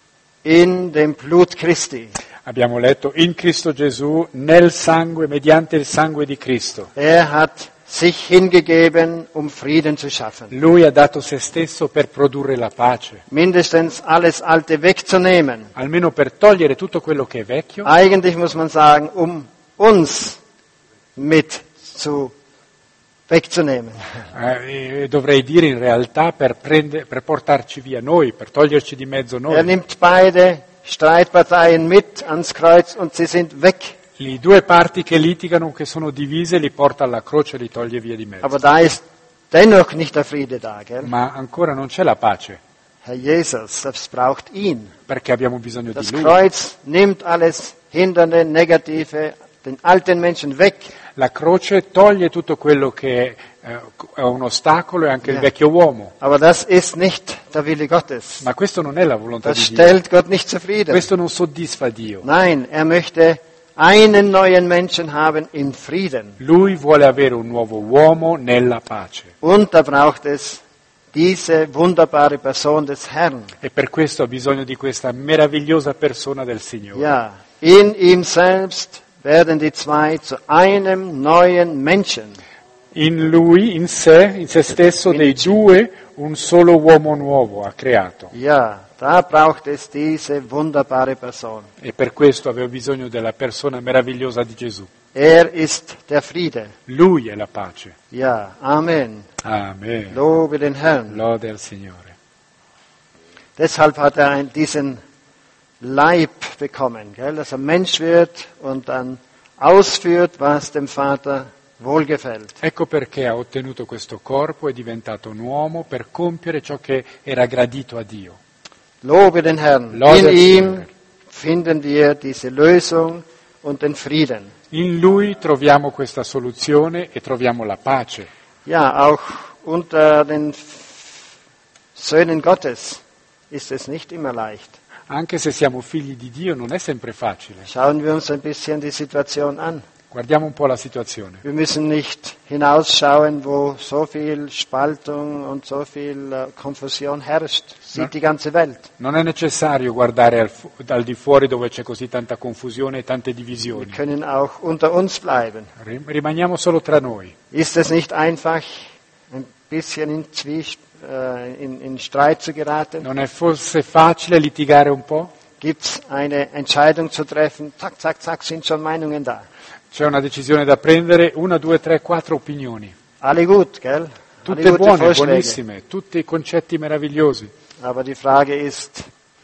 in dem Blut Christi. Abbiamo letto in Cristo Gesù, nel sangue, mediante il sangue di Cristo. Er hat sich hingegeben, um Frieden zu schaffen. Lui ha dato se stesso per produrre la pace, Mindestens alles Alte wegzunehmen. almeno per togliere tutto quello che è vecchio. Eigentlich muss man sagen, um uns mit zu wegzunehmen. Eh, e dovrei dire in realtà per, prende- per portarci via noi, per toglierci di mezzo Er noi. nimmt beide Streitparteien mit ans Kreuz und sie sind weg. Le due parti che litigano, che sono divise, li porta alla croce e li toglie via di mezzo. Aber da ist dennoch nicht der Friede da, gell? Ma ancora non c'è la pace, Herr Jesus, das braucht ihn. perché abbiamo bisogno Das di Lui. Kreuz nimmt alles Hindernde, Negative, den alten Menschen weg. La croce toglie tutto quello che è, eh, è un ostacolo e anche il Ja. vecchio uomo. Aber das ist nicht der Wille Gottes. Ma questo non è la volontà Das di Dio. stellt Gott nicht zufrieden. Questo non soddisfa Dio. Nein, er möchte einen neuen Menschen haben in Frieden. Lui vuole avere un nuovo uomo nella pace. Und da braucht es diese wunderbare Person des Herrn. E per questo ha bisogno di questa meravigliosa persona del Signore. Ja, in ihm selbst werden die zwei zu einem neuen Menschen. In lui, in sé, in se stesso, dei due, un solo uomo nuovo ha creato. Ja, da braucht es diese wunderbare Person. E per questo aveva bisogno della persona meravigliosa di Gesù. Er ist der Friede. Lui è la pace. Ja, Amen. Amen. Lobe den Herrn. Lode al Signore. Deshalb hat er ein- diesen Leib bekommen, gell, dass er Mensch wird und dann ausführt, was dem Vater wohlgefällt. Ecco perché ha ottenuto questo corpo, è diventato un uomo per compiere ciò che era gradito a Dio. Lobe den Herrn. Lode In al ihm Signore. finden wir diese Lösung und den Frieden. In lui troviamo questa soluzione e troviamo la pace. Ja, auch unter den Söhnen Gottes ist es nicht immer leicht. Anche se siamo figli di Dio non è sempre facile. Schauen wir uns ein bisschen die Situation an. Guardiamo un po' la situazione. Wir müssen nicht hinausschauen, wo so viel Spaltung und so viel äh, Konfusion herrscht. Sieht No. die ganze Welt. Non è necessario guardare al, fu- al di fuori dove c'è così tanta confusione e tante Wir divisioni. können auch unter uns bleiben. Ri- Rimaniamo solo tra noi. Ist es nicht einfach, ein bisschen in, Zwies äh, in, in Streit zu geraten? Non è forse facile litigare un po'? Gibt es eine Entscheidung zu treffen? Zack, zack, zack, sind schon Meinungen da. C'è una decisione da prendere, una, due, tre, quattro opinioni. Alle gut, gell? Alle Tutte gute buone, Vorschläge. buonissime, tutti concetti meravigliosi. Aber die Frage ist,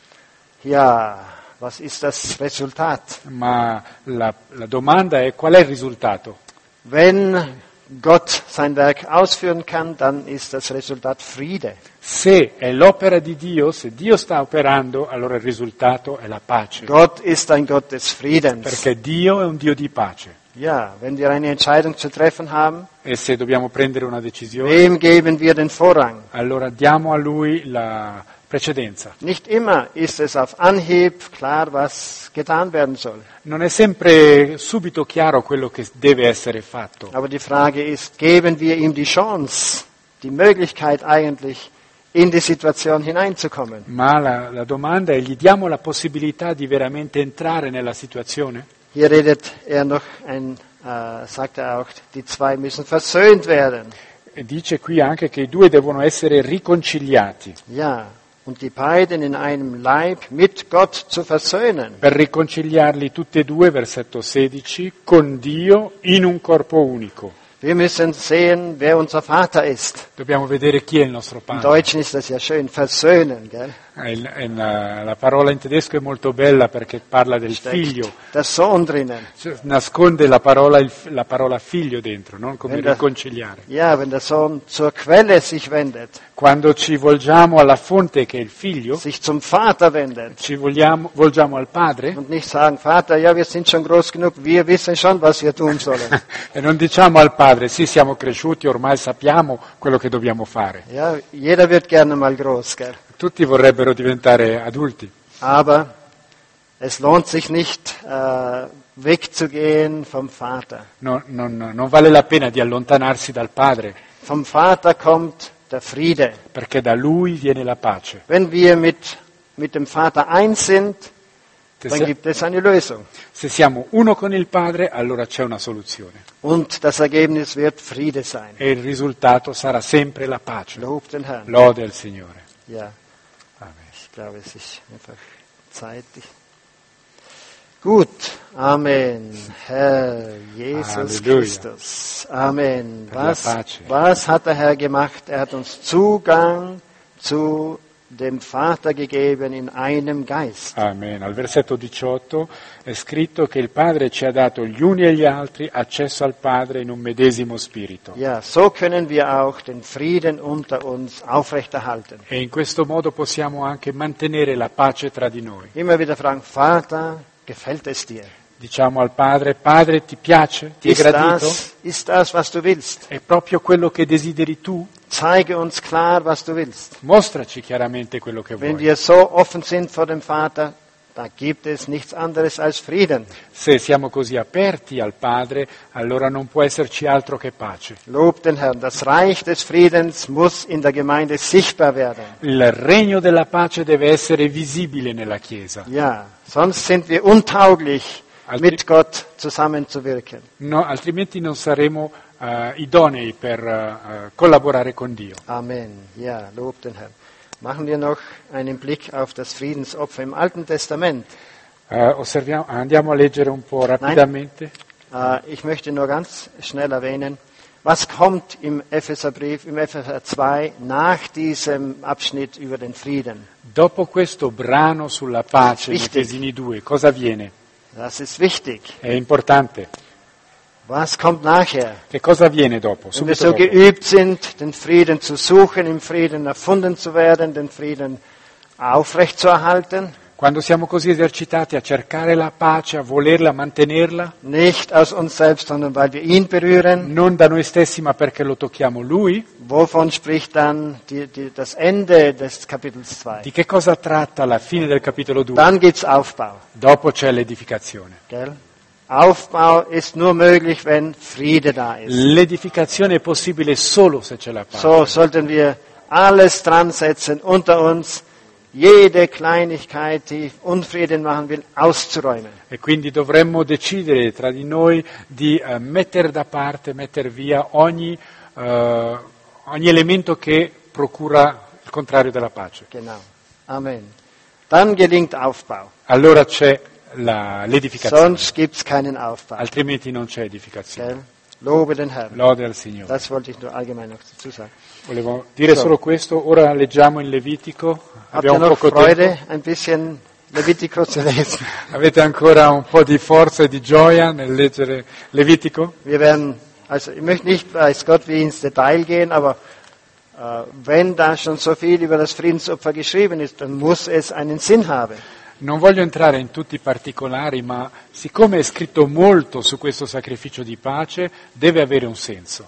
ja, was ist das Resultat? Ma la, la domanda è qual è il risultato? Wenn Gott sein Werk ausführen kann, dann ist das Resultat Friede. Se è l'opera di Dio, se Dio sta operando, allora il risultato è la pace. Gott ist ein Gott des Friedens. Perché Dio è un Dio di pace. Ja, wenn wir eine Entscheidung zu treffen haben, E se dobbiamo prendere una decisione, wem geben wir den Vorrang? allora diamo a Lui la precedenza. Nicht immer ist es auf Anhieb klar, was getan werden soll. Non è sempre subito chiaro quello che deve essere fatto, Aber die Frage ist, geben wir ihm die Chance, die Möglichkeit eigentlich, in die Situation hineinzukommen? ma la, la domanda è: gli diamo la possibilità di veramente entrare nella situazione? Hier redet er noch, ein, äh, sagt er auch, die zwei müssen versöhnt werden. E dice qui anche che i due devono essere riconciliati. Ja, und die beiden in einem Leib mit Gott zu versöhnen. Per riconciliarli tutti e due, versetto sedici, con Dio in un corpo unico. Wir müssen sehen, wer unser Vater ist. Dobbiamo vedere chi è il nostro Im Padre. Deutschen ist das ja schön, versöhnen, gell? Eh, il- eh, La, la parola in tedesco è molto bella perché parla del figlio, Steckt der Sohn drinnen. cioè, nasconde la parola, il- la parola figlio dentro, non come Wenn der- riconciliare. Ja, wenn der Sohn zur Quelle sich wendet, Quando ci volgiamo alla fonte che è il figlio, sich zum Vater wendet ci vogliamo- volgiamo al Padre und nicht sagen, Vater, ja, wir sind schon groß genug, wir wissen schon, was wir tun sollen. e non diciamo al Padre: sì, siamo cresciuti, ormai sappiamo quello che dobbiamo fare. Ja, jeder wird gerne mal groß, gell? Tutti vorrebbero diventare adulti, Aber es lohnt sich nicht, äh, wegzugehen vom Vater. No- non, non vale la pena di allontanarsi dal Padre, Vom Vater kommt der Friede. perché da Lui viene la pace. Wenn wir mit, mit dem Vater eins sind, Se, dann sia- gibt es eine Lösung. se siamo uno con il Padre, allora c'è una soluzione. Und das Ergebnis wird Friede sein. E il risultato sarà sempre la pace. Lob den Herrn. Lode al Signore. Ja, Amen. ich glaube, es ist einfach zeitig. Gut, Amen, Herr Jesus Halleluja. Christus. Amen. Per la Was, pace. was hat der Herr gemacht? Er hat uns Zugang zu dem Vater gegeben in einem Geist. Amen. Al versetto diciotto è scritto che il Padre ci ha dato gli uni e gli altri accesso al Padre in un medesimo spirito. Ja, so können wir auch den Frieden unter uns aufrechterhalten. E in questo modo possiamo anche mantenere la pace tra di noi. Immer wieder fragen, Vater, gefällt es dir? Diciamo al Padre: Padre, ti piace? Ti è Ist gradito? das, ist das, was du willst? È proprio quello che desideri tu? Zeige uns klar, was du willst. Mostraci chiaramente quello che Wenn vuoi. wir so offen sind vor dem Vater, da gibt es nichts anderes als Frieden. Se siamo così aperti al Padre, allora non può esserci altro che pace. Lob den Herrn. Das Reich des Friedens muss in der Gemeinde sichtbar werden. Il regno della pace deve essere visibile nella Chiesa. Ja, sonst sind wir untauglich, Altri- mit Gott zusammenzuwirken. No, altrimenti non saremo eh, idonei per eh, collaborare con Dio. Amen. Ja, lob den Herrn. Machen wir noch einen Blick auf das Friedensopfer im Alten Testament. Eh, osserviamo- andiamo a leggere un po' rapidamente. Äh, ich möchte nur ganz schnell erwähnen, was kommt im Epheserbrief, im Epheser zwei nach diesem Abschnitt über den Frieden. Dopo questo brano sulla pace, in Wichtig. Efesini due, cosa avviene? Das ist wichtig. È importante. Was kommt nachher? Che cosa avviene dopo? Wenn wir Subito so dopo. geübt sind, den Frieden zu suchen, im Frieden erfunden zu werden, den Frieden aufrechtzuerhalten, Quando siamo così esercitati a cercare la pace, a volerla, a mantenerla, nicht aus uns selbst, sondern weil wir ihn berühren, non da noi stessi ma perché lo tocchiamo Lui, wovon spricht dann die, die, das Ende des Kapitels zwei? di che cosa tratta la fine del capitolo due? Dann gibt's Aufbau. Dopo c'è l'edificazione. Gell? Aufbau ist nur möglich, wenn Friede da ist. L'edificazione è possibile solo se c'è la pace. So sollten wir alles dran setzen, unter uns jede Kleinigkeit, die Unfrieden machen will, auszuräumen. E quindi dovremmo decidere tra di noi di uh, mettere da parte, mettere via ogni, uh, ogni elemento che procura il contrario della pace. Genau. Amen. Dann gelingt Aufbau. Allora c'è la, l'edificazione, Sonst gibt's keinen Aufbau. altrimenti non c'è edificazione. Gell? Lobe den Herrn. Lode al Signore. Das wollte ich nur allgemein noch dazu sagen. Volevo dire So. solo questo, ora leggiamo in Levitico, Habt ihr abbiamo noch poco Freude, tempo. ein bisschen Levitico zu lesen? Avete ancora un po' di forza e di gioia nel leggere Levitico? Wir werden, also ich möchte nicht, weiß Gott, wie ins Detail gehen, aber äh, wenn da schon so viel über das Friedensopfer geschrieben ist, dann muss es einen Sinn haben. Non voglio entrare in tutti i particolari, ma siccome è scritto molto su questo sacrificio di pace, deve avere un senso.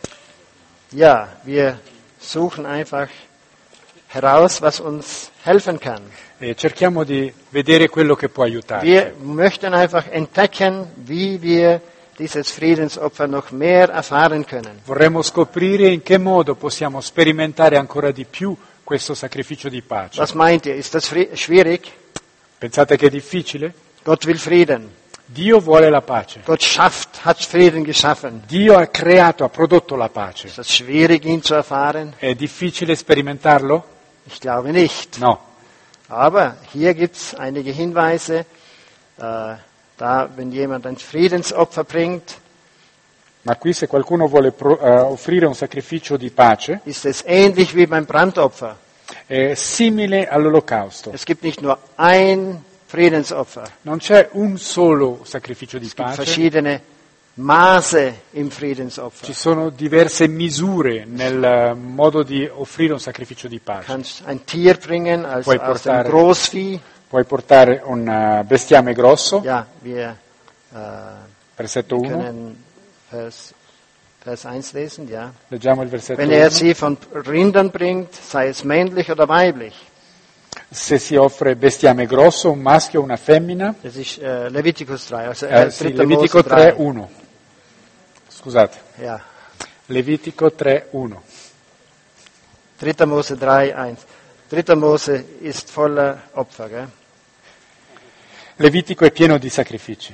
Ja, wir suchen einfach heraus, was uns helfen kann. E cerchiamo di vedere quello che può aiutarci. Wir möchten einfach entdecken, wie wir dieses Friedensopfer noch mehr erfahren können. Vorremmo scoprire in che modo possiamo sperimentare ancora di più questo sacrificio di pace. Was meint ihr? Ist das fri- schwierig? Pensate che è difficile? Gott will Frieden. Dio vuole la pace. Gott schafft, hat Frieden geschaffen. Dio ha creato, ha prodotto la pace. Ist das schwierig, ihn zu erfahren? È difficile sperimentarlo? Ich glaube nicht. No. Aber hier gibt es einige Hinweise, äh, da, wenn jemand ein Friedensopfer bringt, Ma qui se qualcuno vuole pro, eh, offrire un sacrificio di pace, ist es ähnlich wie beim Brandopfer. è simile all'olocausto. Es gibt nicht nur ein Friedensopfer. Non c'è un solo sacrificio di Es gibt pace, verschiedene Maße im Friedensopfer. ci sono diverse misure nel eh, modo di offrire un sacrificio di Du pace. kannst ein Tier bringen, also Puoi aus dem portare- Großvieh. Puoi portare un eh, bestiame grosso, Ja, wir äh, versetto uno, können Vers, Vers eins lesen, ja. leggiamo il versetto Wenn er uno. sie von Rindern bringt, sei es männlich oder weiblich. Se si offre bestiame grosso, un maschio o una femmina, Das ist äh, Leviticus drei, also eh, äh, sì, dritter Levitico Mose tre drei. uno. Scusate, Ja, Levitico tre uno. dritter Mose drei eins. dritter Mose ist voller Opfer, gell? Levitico è pieno di sacrifici.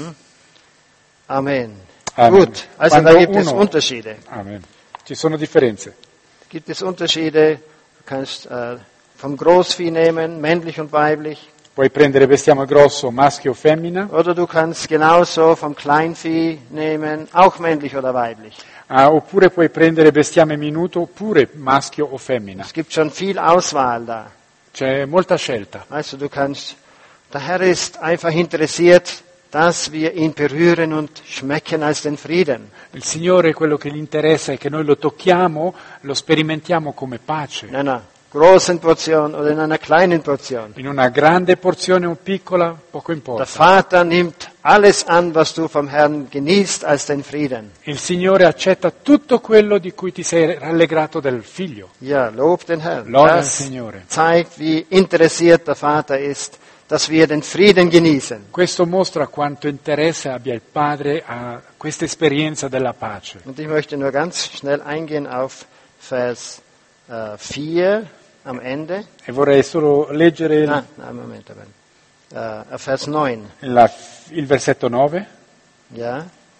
Amen. Amen. Gut, also Quando da gibt es uno- Unterschiede. Amen. Ci sono differenze. Gibt es Unterschiede? Du kannst äh, vom Großvieh nehmen, männlich und weiblich. Puoi prendere bestiame grosso, maschio o femmina, Oder du kannst genauso vom Kleinvieh nehmen, auch männlich oder weiblich. ah, oppure puoi prendere bestiame minuto, oppure maschio o femmina. Es gibt schon viel Auswahl da. C'è molta scelta. Weißt du, du kannst, der Herr ist einfach interessiert, dass wir ihn berühren und schmecken als den Frieden. Il Signore quello che gli interessa è che noi lo tocchiamo, lo sperimentiamo come pace, In einer großen Portion oder in einer kleinen Portion. in una grande porzione o piccola, poco Der importa. Vater nimmt alles an, was du vom Herrn genießt, als den Frieden. Il Signore accetta tutto quello di cui ti sei rallegrato del Figlio. Ja, lob den Herrn. Lode al Das Signore. zeigt, wie interessiert der Vater ist, dass wir den Frieden genießen. Questo mostra quanto interesse abbia il Padre a questa esperienza della pace. Und ich möchte nur ganz schnell eingehen auf Vers äh, vier am Ende. E vorrei solo leggere il, Ah, nein, Moment, aber, äh, Vers neun. la- il versetto nove. Ja,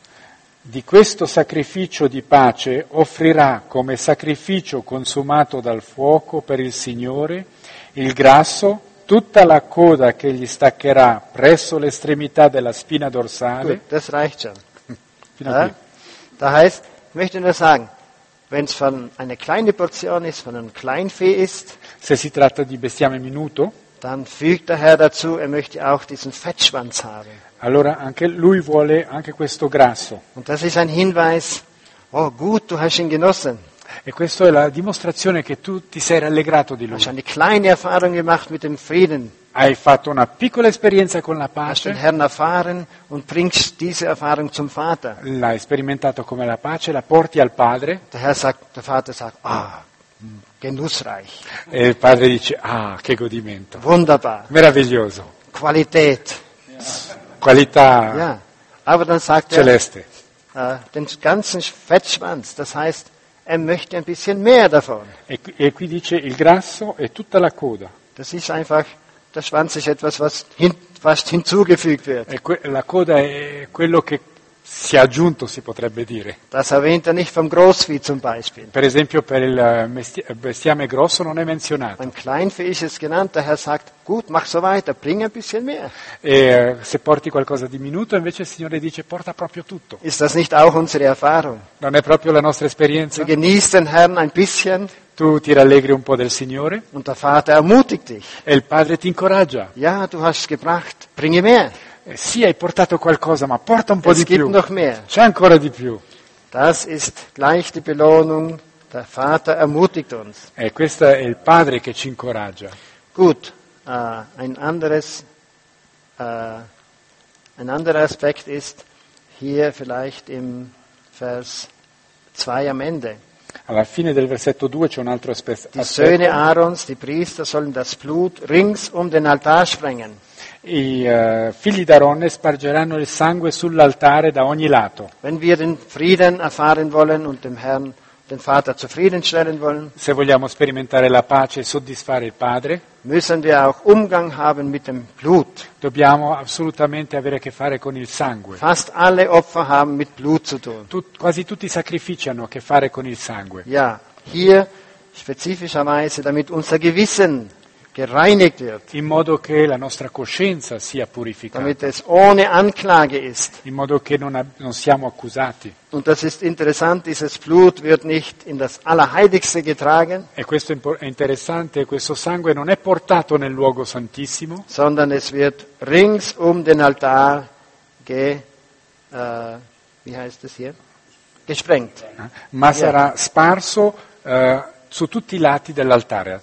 Di questo sacrificio di pace offrirà come sacrificio consumato dal fuoco per il Signore il grasso, tutta la coda che gli staccherà presso l'estremità della spina gut, dorsale. das reicht schon. Fino a Ja? qui. Da heißt, ich möchte nur sagen, wenn es von eine kleine Portion ist, von einem Kleinvieh ist, Se si tratta di bestiame minuto, dann fügt der Herr dazu, er möchte auch diesen Fettschwanz haben. allora anche lui vuole anche questo grasso. Und das ist ein Hinweis, oh gut, du hast ihn genossen. E questa è la dimostrazione che tu ti sei rallegrato di Du lui. hast eine kleine Erfahrung gemacht mit dem Frieden. Hai fatto una piccola esperienza con la Hast den pace, Herrn erfahren und bringst diese Erfahrung zum Vater. l'hai sperimentato come la pace, la porti al Padre Der Herr sagt, der Vater sagt, ah, genussreich, e il Padre dice, ah, che godimento, wunderbar, meraviglioso, Qualität. qualità Ja. Aber dann sagt er, celeste. äh, den ganzen Fettschwanz, das heißt, er möchte ein bisschen mehr davon. E, qui- e qui dice il grasso e tutta la coda. Das ist einfach, der Schwanz ist etwas, was hin, fast hinzugefügt wird. E que- la coda è quello che si è aggiunto, si potrebbe dire. Das erwähnt er nicht vom Großvieh zum Beispiel. Per esempio per il eh, mesti- bestiame grosso non è menzionato. Beim Kleinvieh ist es genannt, der Herr sagt, gut, mach so weiter, bring ein bisschen mehr. E eh, se porti qualcosa di minuto, invece il Signore dice porta proprio tutto. Ist das nicht auch unsere Erfahrung? Non è proprio la nostra esperienza? Du genießt den Herrn ein bisschen Tu ti rallegri un po' del Signore und der Vater ermutigt dich. e il Padre ti incoraggia. Ja, du hast gebracht, bringe mehr. Eh, sì, hai portato qualcosa, ma porta un po' Es di gibt più. noch mehr. C'è ancora di più. Das ist gleich die Belohnung. Der Vater ermutigt uns. E questo è il Padre che ci incoraggia. Gut, äh, ein anderes, äh, ein anderer Aspekt ist hier vielleicht im Vers zwei am Ende. Alla fine del versetto due c'è un altro aspe- Die Söhne aspetto. Aarons, die Priester, sollen das Blut rings um den Altar sprengen. I eh, figli d'Aaronne spargeranno il sangue sull'altare da ogni lato. Wenn wir den Frieden erfahren wollen und dem Herrn, den Vater zufriedenstellen wollen, Se vogliamo sperimentare la pace e soddisfare il Padre, müssen wir auch Umgang haben mit dem Blut. dobbiamo assolutamente avere a che fare con il sangue. Fast alle Opfer haben mit Blut zu tun. Tut- quasi tutti i sacrifici hanno a che fare con il sangue. Ja, hier spezifischerweise, damit unser Gewissen gereinigt wird, In modo che la nostra coscienza sia purificata, damit es ohne Anklage ist. in modo che non, ab- non siamo accusati. Und das ist interessant, dieses Blut wird nicht in das Allerheiligste getragen, E questo è impo- è interessante, questo sangue non è portato nel luogo santissimo, sondern es wird rings um den Altar ge, äh, wie heißt es hier? Gesprengt. eh, ma sarà sparso eh, su tutti i lati dell'altare.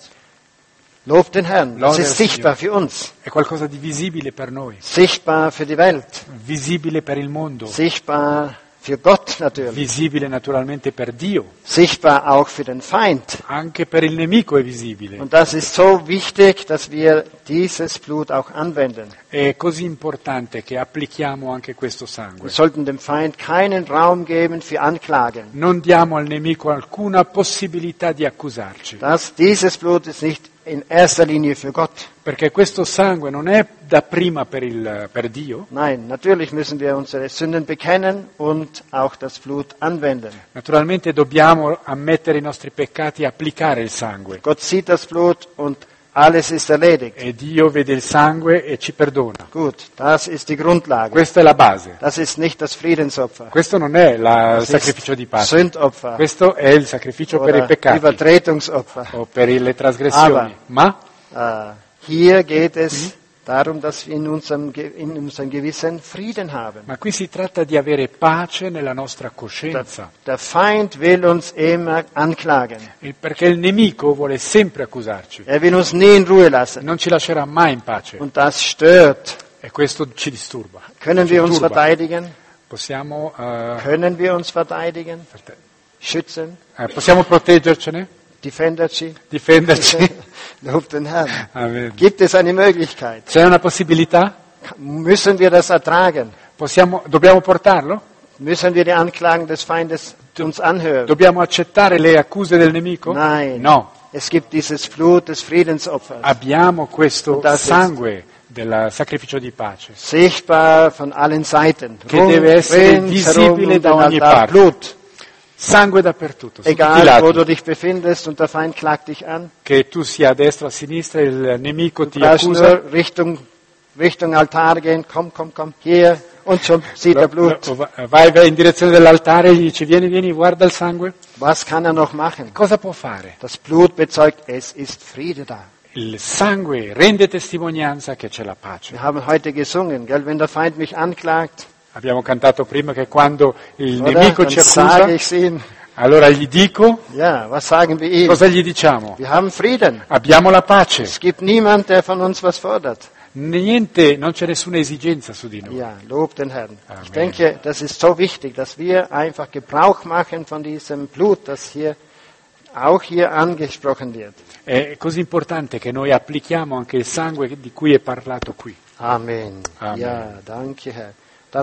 Lobt den Herrn. Das Lode ist il sichtbar für uns, È qualcosa di visibile per noi, sichtbar für die Welt, visibile per il mondo, sichtbar für Gott natürlich, visibile naturalmente per Dio, sichtbar auch für den Feind. anche per il nemico è visibile. Und das ist so wichtig, dass wir dieses Blut auch anwenden. È così importante che applichiamo anche questo sangue. Wir sollten dem Feind keinen Raum geben für Anklagen. Non diamo al nemico alcuna possibilità di accusarci, Das, dieses Blut ist nicht in erster Linie für Gott. perché questo sangue non è da prima per, il, per Dio. Nein, natürlich müssen wir unsere Sünden bekennen und auch das Blut anwenden. Naturalmente dobbiamo ammettere i nostri peccati e applicare il sangue. Gott sieht das Blut und alles ist erledigt. E Dio vede il sangue e ci perdona. Gut, das ist die Grundlage. Questa è la base. Das ist nicht das Friedensopfer. Questo non è la- il Das sacrificio di ist pace. Sündopfer Questo è il sacrificio per i oder peccati Übertretungsopfer. o per le trasgressioni. Ma Äh, hier geht es darum, dass wir in unserem, Ge- in unserem Gewissen Frieden haben. Ma qui si tratta di avere pace nella nostra Der, coscienza, der Feind will uns immer anklagen. Il- perché il nemico vuole sempre accusarci, Er will uns nie in Ruhe lassen. non ci lascerà mai in pace Und das stört. e questo ci disturba. Können Ci wir uns turba. verteidigen? Possiamo, eh, Können wir uns verteidigen? Schützen? eh, possiamo proteggercene, Defenderci? difenderci? Lob den Herrn. Amen. Gibt es eine Möglichkeit? C'è una possibilità? Müssen wir das ertragen? Possiamo, dobbiamo portarlo? Müssen wir die Anklagen des Feindes uns anhören? Dobbiamo accettare le accuse del nemico? Nein. No. Es gibt dieses Blut des Friedensopfers. Abbiamo questo Das ist- sangue del sacrificio di pace Sichtbar von allen Seiten. Che deve essere ringsherum visibile um da den ogni Altar parte. Blut. sangue dappertutto, su tutti i Egal, wo lati. du dich befindest und der Feind klagt dich an. Che tu sia a destra o a sinistra, il nemico Du ti brauchst accusa. nur Richtung, Richtung Altar gehen. Komm, komm, komm. Hier. Und schon sieht er Blut. Va- Vai vai in direzione dell'altare e gli dici vieni, vieni, guarda il sangue. Was kann er noch machen? Cosa può fare? Das Blut bezeugt, es ist Friede da. Il sangue rende testimonianza che c'è la pace. Wir haben heute gesungen, gell? Wenn der Feind mich anklagt, Abbiamo cantato prima che quando il oder? nemico Dann ci sage accusa, ich ihm, allora gli dico, ja, was sagen wir ihm? cosa gli diciamo? Wir haben Frieden. Abbiamo la pace. Es gibt niemand, der von uns was fordert. Niente, non c'è nessuna esigenza su di noi. Ja, lob den Herrn. Amen. Ich denke, das ist so wichtig, dass wir einfach Gebrauch machen von diesem Blut, das hier auch hier angesprochen wird. È così importante che noi applichiamo anche il sangue di cui è parlato qui. Amen. Amen. Ja, danke Herr. Dann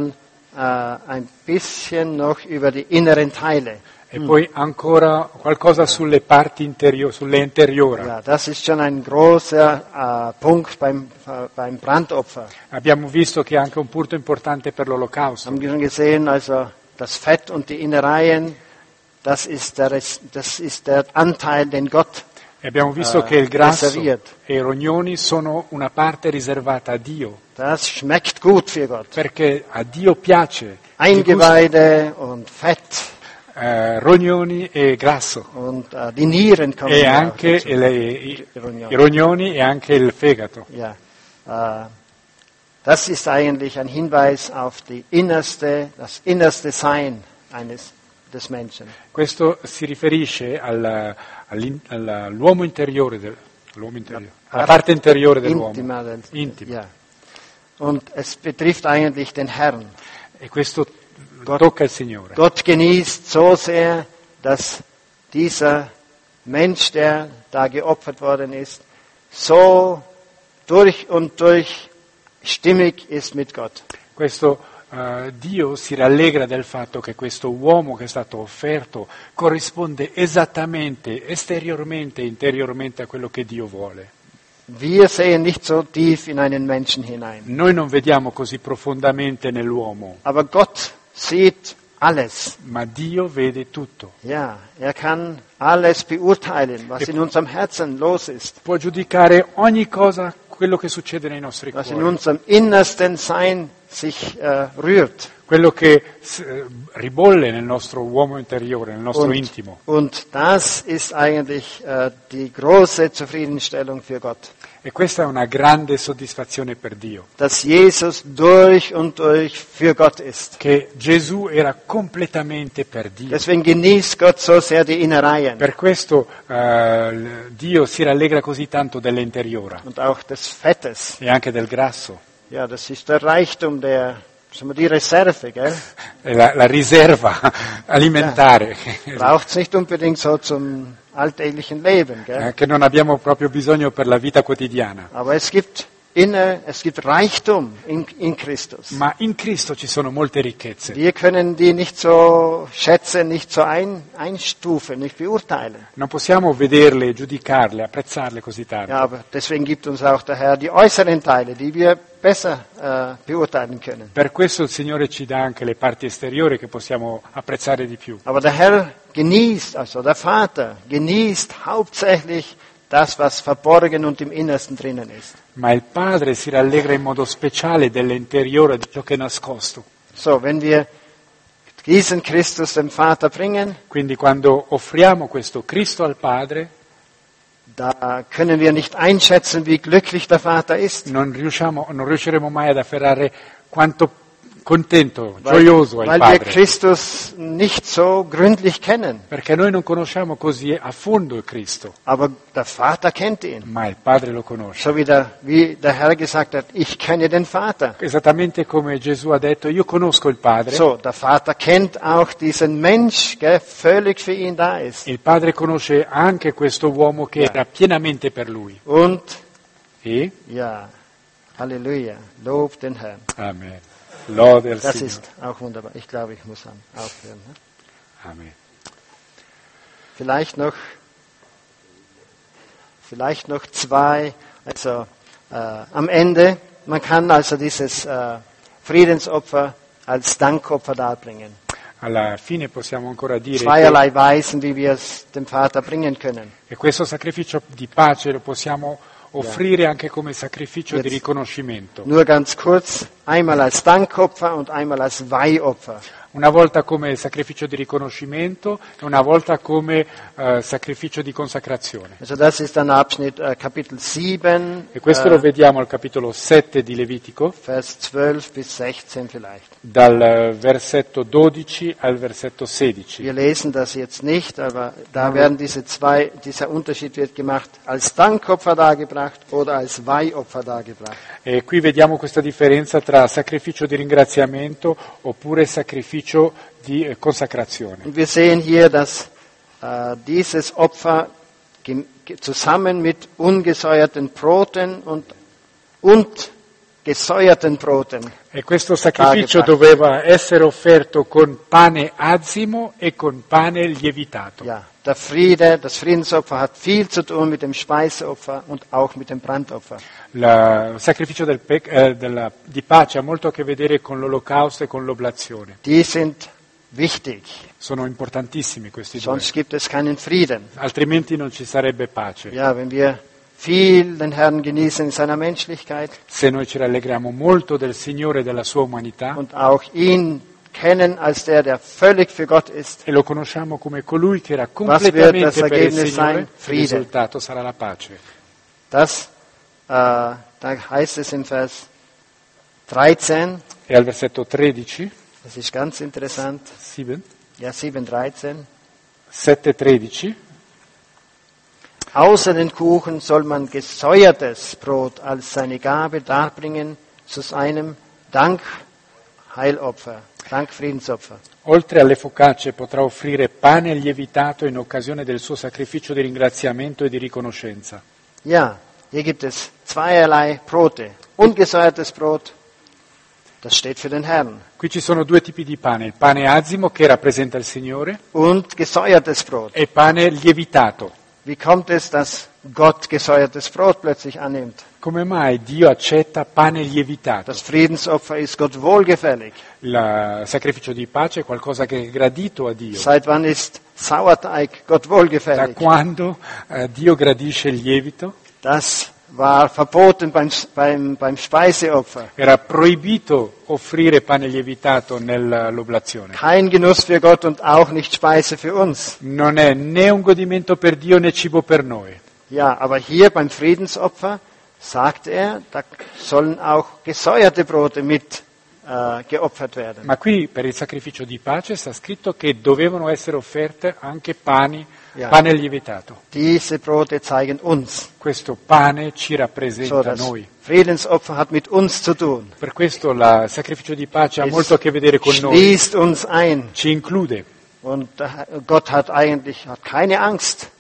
äh, ein bisschen noch über die inneren Teile. E poi ancora qualcosa sulle parti interiori, sulle interiora. Ja, das ist schon ein großer äh, Punkt beim, äh, beim Brandopfer. Abbiamo visto che è anche un punto importante per l'olocausto. Haben wir schon gesehen, also das Fett und die Innereien, das ist der, Res- das ist der Anteil, den Gott E abbiamo visto Ah, che il grasso reserviert. e i rognoni sono una parte riservata a Dio, Das schmeckt gut für Gott. perché a Dio piace il gusto, Eingeweide und Fett eh, rognoni e grasso, und äh, die Nieren kommen e ja auch anche dazu. le- i, I rognoni. i rognoni e anche il fegato. Ja, äh, das ist eigentlich ein Hinweis auf die innerste, das innerste Sein eines des Menschen. Questo si riferisce al- all'in- all'uomo interiore, del, all'uomo interiore, alla parte interiore dell'uomo, Intima del, intima. ja. Und es betrifft eigentlich den Herrn. E questo Gott- tocca il Signore. Gott genießt so sehr, dass dieser Mensch, der da geopfert worden ist, so durch und durch stimmig ist mit Gott. Questo eh, Dio si rallegra del fatto che questo uomo che è stato offerto corrisponde esattamente, esteriormente e interiormente a quello che Dio vuole. Wir sehen nicht so tief in einen Menschen hinein. Noi non vediamo così profondamente nell'uomo, Aber Gott sieht alles. ma Dio vede tutto. Ja, er kann alles beurteilen, was in unserem Herzen los ist, Può giudicare ogni cosa, quello che succede nei nostri was in cuori, unserem innersten Sein sich äh, rührt. quello che eh, ribolle nel nostro uomo interiore, nel nostro Und, intimo. und das ist eigentlich äh, die große Zufriedenstellung für Gott, E questa è una grande soddisfazione per Dio, dass Jesus durch und durch für Gott ist. che Gesù era completamente per Dio. Deswegen genießt Gott so sehr die Innereien Per questo eh, Dio si rallegra così tanto dell'interiora und auch des Fettes. e anche del grasso, Ja, das ist der Reichtum, der, sagen wir, die Reserve, gell? è la, la riserva alimentare Braucht es nicht unbedingt so zum alltäglichen Leben, gell? eh, che non abbiamo proprio bisogno per la vita quotidiana. Aber es gibt inne, es gibt Reichtum in, in Christus. Ma in Cristo ci sono molte ricchezze. Wir können die nicht so schätzen, nicht so ein, einstufen, nicht beurteilen. Non possiamo vederle, giudicarle, apprezzarle così tanto. Ja, aber deswegen gibt uns auch der Herr die äußeren Teile, die wir besser äh, beurteilen können. Per questo il Signore ci dà anche le parti esteriori che possiamo apprezzare di più. Aber der Herr genießt, also der Vater genießt hauptsächlich das, was verborgen und im Innersten drinnen ist. Ma il Padre si rallegra in modo speciale dell'interiore, di ciò che è nascosto. So, wenn wir diesen Christus dem Vater bringen, Quindi quando offriamo questo Cristo al Padre, da können wir nicht einschätzen, wie glücklich der Vater ist. non, riusciamo, non riusciremo mai ad afferrare quanto contento, Weil, gioioso è il weil wir Padre. Christus nicht so gründlich kennen. Perché noi non conosciamo così a fondo il Cristo, Aber der Vater kennt ihn. ma il Padre lo conosce. So wie der, wie der Herr gesagt hat, ich kenne den Vater. Esattamente come Gesù ha detto, io conosco il Padre, So, der Vater kennt auch diesen Mensch, der völlig für ihn da ist. il Padre conosce anche questo uomo che era pienamente per lui. Und, E? ja, Halleluja, Lob den Herrn. Amen. Lode al Das Signore. ist auch wunderbar. Ich glaube, ich muss an- aufhören. Ne? Amen. Vielleicht noch, vielleicht noch zwei, also äh, am Ende, man kann also dieses äh, Friedensopfer als Dankopfer darbringen. Alla fine possiamo ancora dire che, Zweierlei Weisen, wie wir es dem Vater bringen können. che questo sacrificio di pace lo possiamo offrire anche come sacrificio di Jetzt- riconoscimento. Nur ganz kurz, einmal als Dankopfer und einmal als Weihopfer. Una volta come sacrificio di riconoscimento e una volta come eh, sacrificio di consacrazione. Also das ist dann Abschnitt äh, Kapitel sieben, E questo lo äh, vediamo al capitolo sette di Levitico, Vers zwölf bis sechzehn vielleicht. dal eh, versetto dodici al versetto sedici. Wir lesen das jetzt nicht, aber da werden diese zwei, dieser Unterschied wird gemacht, als Dankopfer dargebracht oder als Weihopfer dargebracht. E qui vediamo questa differenza tra sacrificio di ringraziamento oppure sacrificio di eh, consacrazione. Und wir sehen hier, dass äh, dieses Opfer gem- ge- zusammen mit ungesäuerten Broten und, und gesäuerten Broten. E questo sacrificio dargebracht. doveva essere offerto con pane azimo e con pane lievitato. Ja, der Friede, das Friedensopfer hat viel zu tun mit dem Speiseopfer und auch mit dem Brandopfer. La- il sacrificio del pe- eh, della- di pace ha molto a che vedere con l'olocausto e con l'oblazione. Die sind wichtig, Sono importantissimi questi due, sonst gibt es keinen Frieden. altrimenti non ci sarebbe pace. Ja, wenn wir viel den Herrn genießen in seiner Menschlichkeit Se noi ci rallegriamo molto del Signore e della sua umanità und auch ihn kennen als der, der völlig für Gott ist, e lo conosciamo come colui che era Was wird das completamente per il Ergebnis Signore, sein? il Friede. risultato sarà la pace. das, äh, da heißt es im Vers dreizehn, E al versetto tredici, das ist ganz interessant, sieben, ja sieben, dreizehn, sette tredici, außer den Kuchen soll man gesäuertes Brot als seine Gabe darbringen zu seinem Dankheilopfer, Dankfriedensopfer. oltre alle focacce potrà offrire pane lievitato in occasione del suo sacrificio di ringraziamento e di riconoscenza. Ja, hier gibt es zweierlei Brote. Ungesäuertes Brot, das steht für den Herrn. Qui ci sono due tipi di pane, il pane azimo che rappresenta il Signore Und gesäuertes Brot. e pane lievitato. Wie kommt es, dass Gott gesäuertes Brot plötzlich annimmt? Come mai Dio accetta pane lievitato? Das Friedensopfer ist Gott wohlgefällig. Il sacrificio di pace è qualcosa che è gradito a Dio. Seit wann ist Sauerteig Gott Da wohlgefällig? quando eh, Dio gradisce il lievito? Das war verboten beim, beim, beim Speiseopfer. Era proibito offrire pane lievitato nell'oblazione. Kein Genuss für Gott und auch nicht Speise für uns. Non è né un godimento per Dio né cibo per noi. Ja, aber hier beim Friedensopfer sagt er, da sollen auch gesäuerte Brote mit äh, geopfert werden. Ma qui per il sacrificio di pace sta scritto che dovevano essere offerte anche pani, Ja. pane lievitato. Diese Brote zeigen uns. Questo pane ci So, rappresenta das noi. Friedensopfer hat mit uns zu tun. Per questo la- il sacrificio di pace ha Es molto a che vedere con noi, schließt uns ein. ci include. Und da- Gott hat eigentlich hat keine Angst.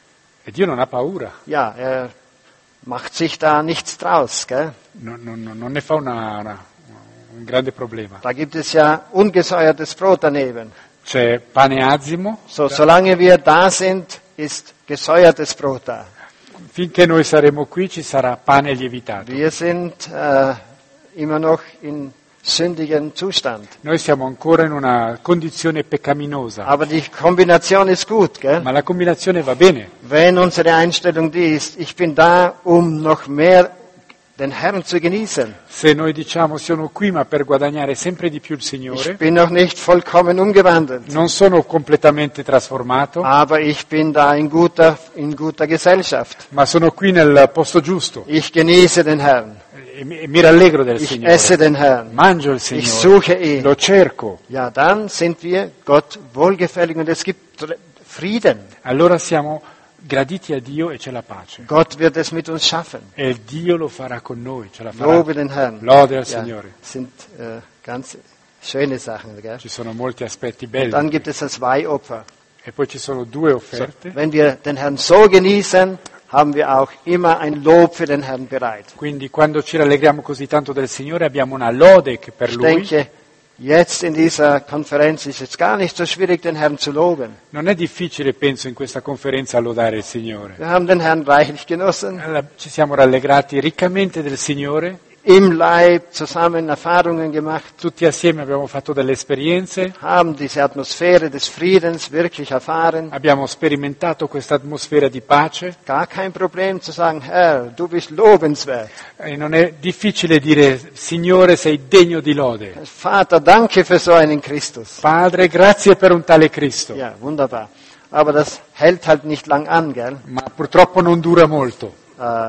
E Dio non ha paura, Ja, er macht sich da nichts draus. Gell? non, non- non ne fa una- una- un grande problema. Da gibt es ja ungesäuertes Brot daneben. C'è pane azimo, So, solange wir da sind, ist gesäuertes Brot da. finché noi saremo qui ci sarà pane lievitato. Wir sind äh, immer noch in sündigen Zustand. Noi siamo ancora in una condizione peccaminosa, Aber die Kombination ist gut. Gell? ma la combinazione va bene. Wenn unsere Einstellung die ist, ich bin da, um noch mehr den Herrn zu genießen. Se noi diciamo sono qui ma per guadagnare sempre di più il Ich Signore, bin noch nicht vollkommen umgewandelt, non sono completamente trasformato, aber ich bin da in guter, in guter Gesellschaft. ma sono qui nel posto giusto Ich genieße den Herrn. e mi, e mi rallegro del Ich Signore. esse den Herrn. Mangio il Ich Signore, suche ihn. lo cerco. Ja, dann sind wir Gott wohlgefällig und es gibt Frieden. Allora siamo graditi a Dio e c'è la pace. Gott wird es mit uns schaffen. E Dio lo farà con noi, ce la farà. Lobe den Herrn. Lode al Ja, Signore. sind äh, ganz schöne Sachen. Gell? Ci sono molti aspetti Dann belli. gibt es das Weihopfer. E poi ci sono due offerte. Wenn wir den Herrn so genießen, haben wir auch immer ein Lob für den Herrn bereit. Quindi quando ci rallegriamo così tanto del Signore abbiamo una lode che per Ich Lui. denke, jetzt in dieser Konferenz ist es gar nicht so schwierig, den Herrn zu loben. Non è difficile, penso, in questa conferenza lodare il Signore. Wir haben den Herrn reichlich genossen, Allora, ci siamo rallegrati riccamente del Signore, im Leib zusammen Erfahrungen gemacht, tutti assieme abbiamo fatto delle esperienze, haben diese Atmosphäre des Friedens wirklich erfahren. abbiamo sperimentato questa atmosfera di pace Gar kein Problem zu sagen, Herr, du bist lobenswert. e non è difficile dire Signore sei degno di lode. Vater, danke für so einen Christus. Padre, grazie per un tale Cristo. Ja, wunderbar. Aber das hält halt nicht lang an, gell? Ma purtroppo non dura molto. Äh,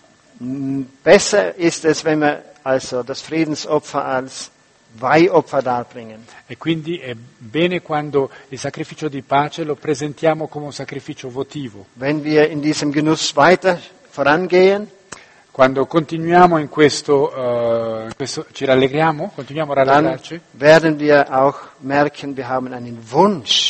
m- besser ist es, wenn wir also das Friedensopfer als Weihopfer darbringen. E quindi è bene quando il sacrificio di pace lo presentiamo come un sacrificio votivo. Wenn wir in diesem Genuss weiter vorangehen, Quando continuiamo in questo, eh, in questo ci rallegriamo, continuiamo a dann rallegrarci, werden wir auch merken, wir haben einen Wunsch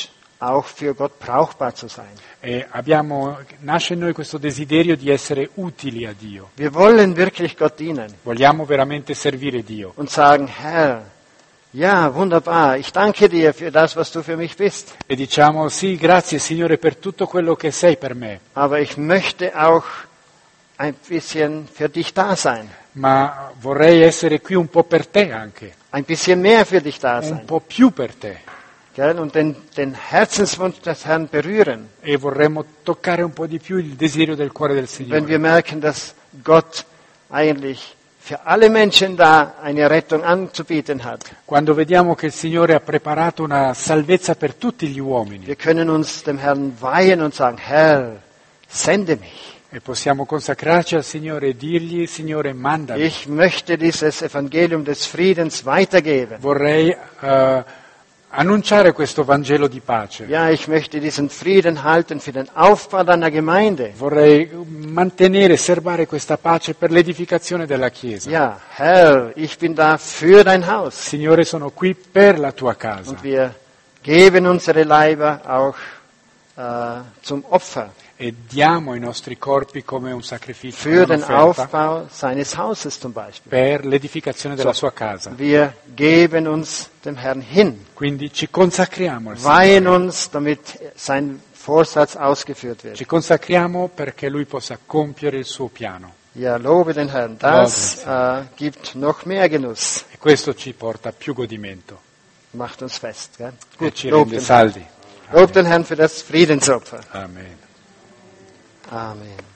auch für Gott brauchbar zu sein. E abbiamo, nasce in noi questo desiderio di essere utili a Dio. Wir wollen wirklich Gott dienen Vogliamo veramente servire Dio und sagen, Herr, ja, wunderbar, ich danke dir für das, was du für mich bist. e diciamo sì, grazie Signore per tutto quello che sei per me, Aber ich möchte auch ein bisschen für dich da sein. ma vorrei essere qui un po' per te anche, Ein bisschen mehr für dich da un sein. po' più per te. Gell? Und den, den Herzenswunsch des Herrn berühren. E vorremmo toccare un po' di più il desiderio del cuore del Wenn wir Signore. merken, dass Gott eigentlich für alle Menschen da eine Rettung anzubieten hat. Quando vediamo che il Signore ha preparato una salvezza per tutti gli uomini Wir können uns dem Herrn weihen und sagen, Herr, sende mich. e possiamo consacrarci al Signore e dirgli, Signore, mandami. Ich möchte dieses Evangelium des Friedens weitergeben. Vorrei eh, annunciare questo Vangelo di pace. Ja, ich möchte diesen Frieden halten für den Aufbau deiner Gemeinde. Vorrei mantenere e serbare questa pace per l'edificazione della Chiesa. Ja, Herr, ich bin da für dein Haus. Signore, sono qui per la tua casa. Und wir geben unsere Leiber auch äh, zum Opfer E diamo i nostri corpi come un sacrificio, für come den un'offerta, Aufbau seines Hauses zum Beispiel. per l'edificazione della sua casa. Wir geben uns dem Herrn hin, Quindi ci consacriamo al weihen Signore. uns, damit sein Vorsatz ausgeführt wird. Ci consacriamo perché Lui possa compiere il suo piano. Ja, lobe den Herrn. Das äh, gibt noch mehr Genuss. E questo ci porta a più godimento Macht uns fest. Gell? e Gut, ci lob rende den, Herrn. saldi. Lob den Herrn für das Friedensopfer. Amen. Amen.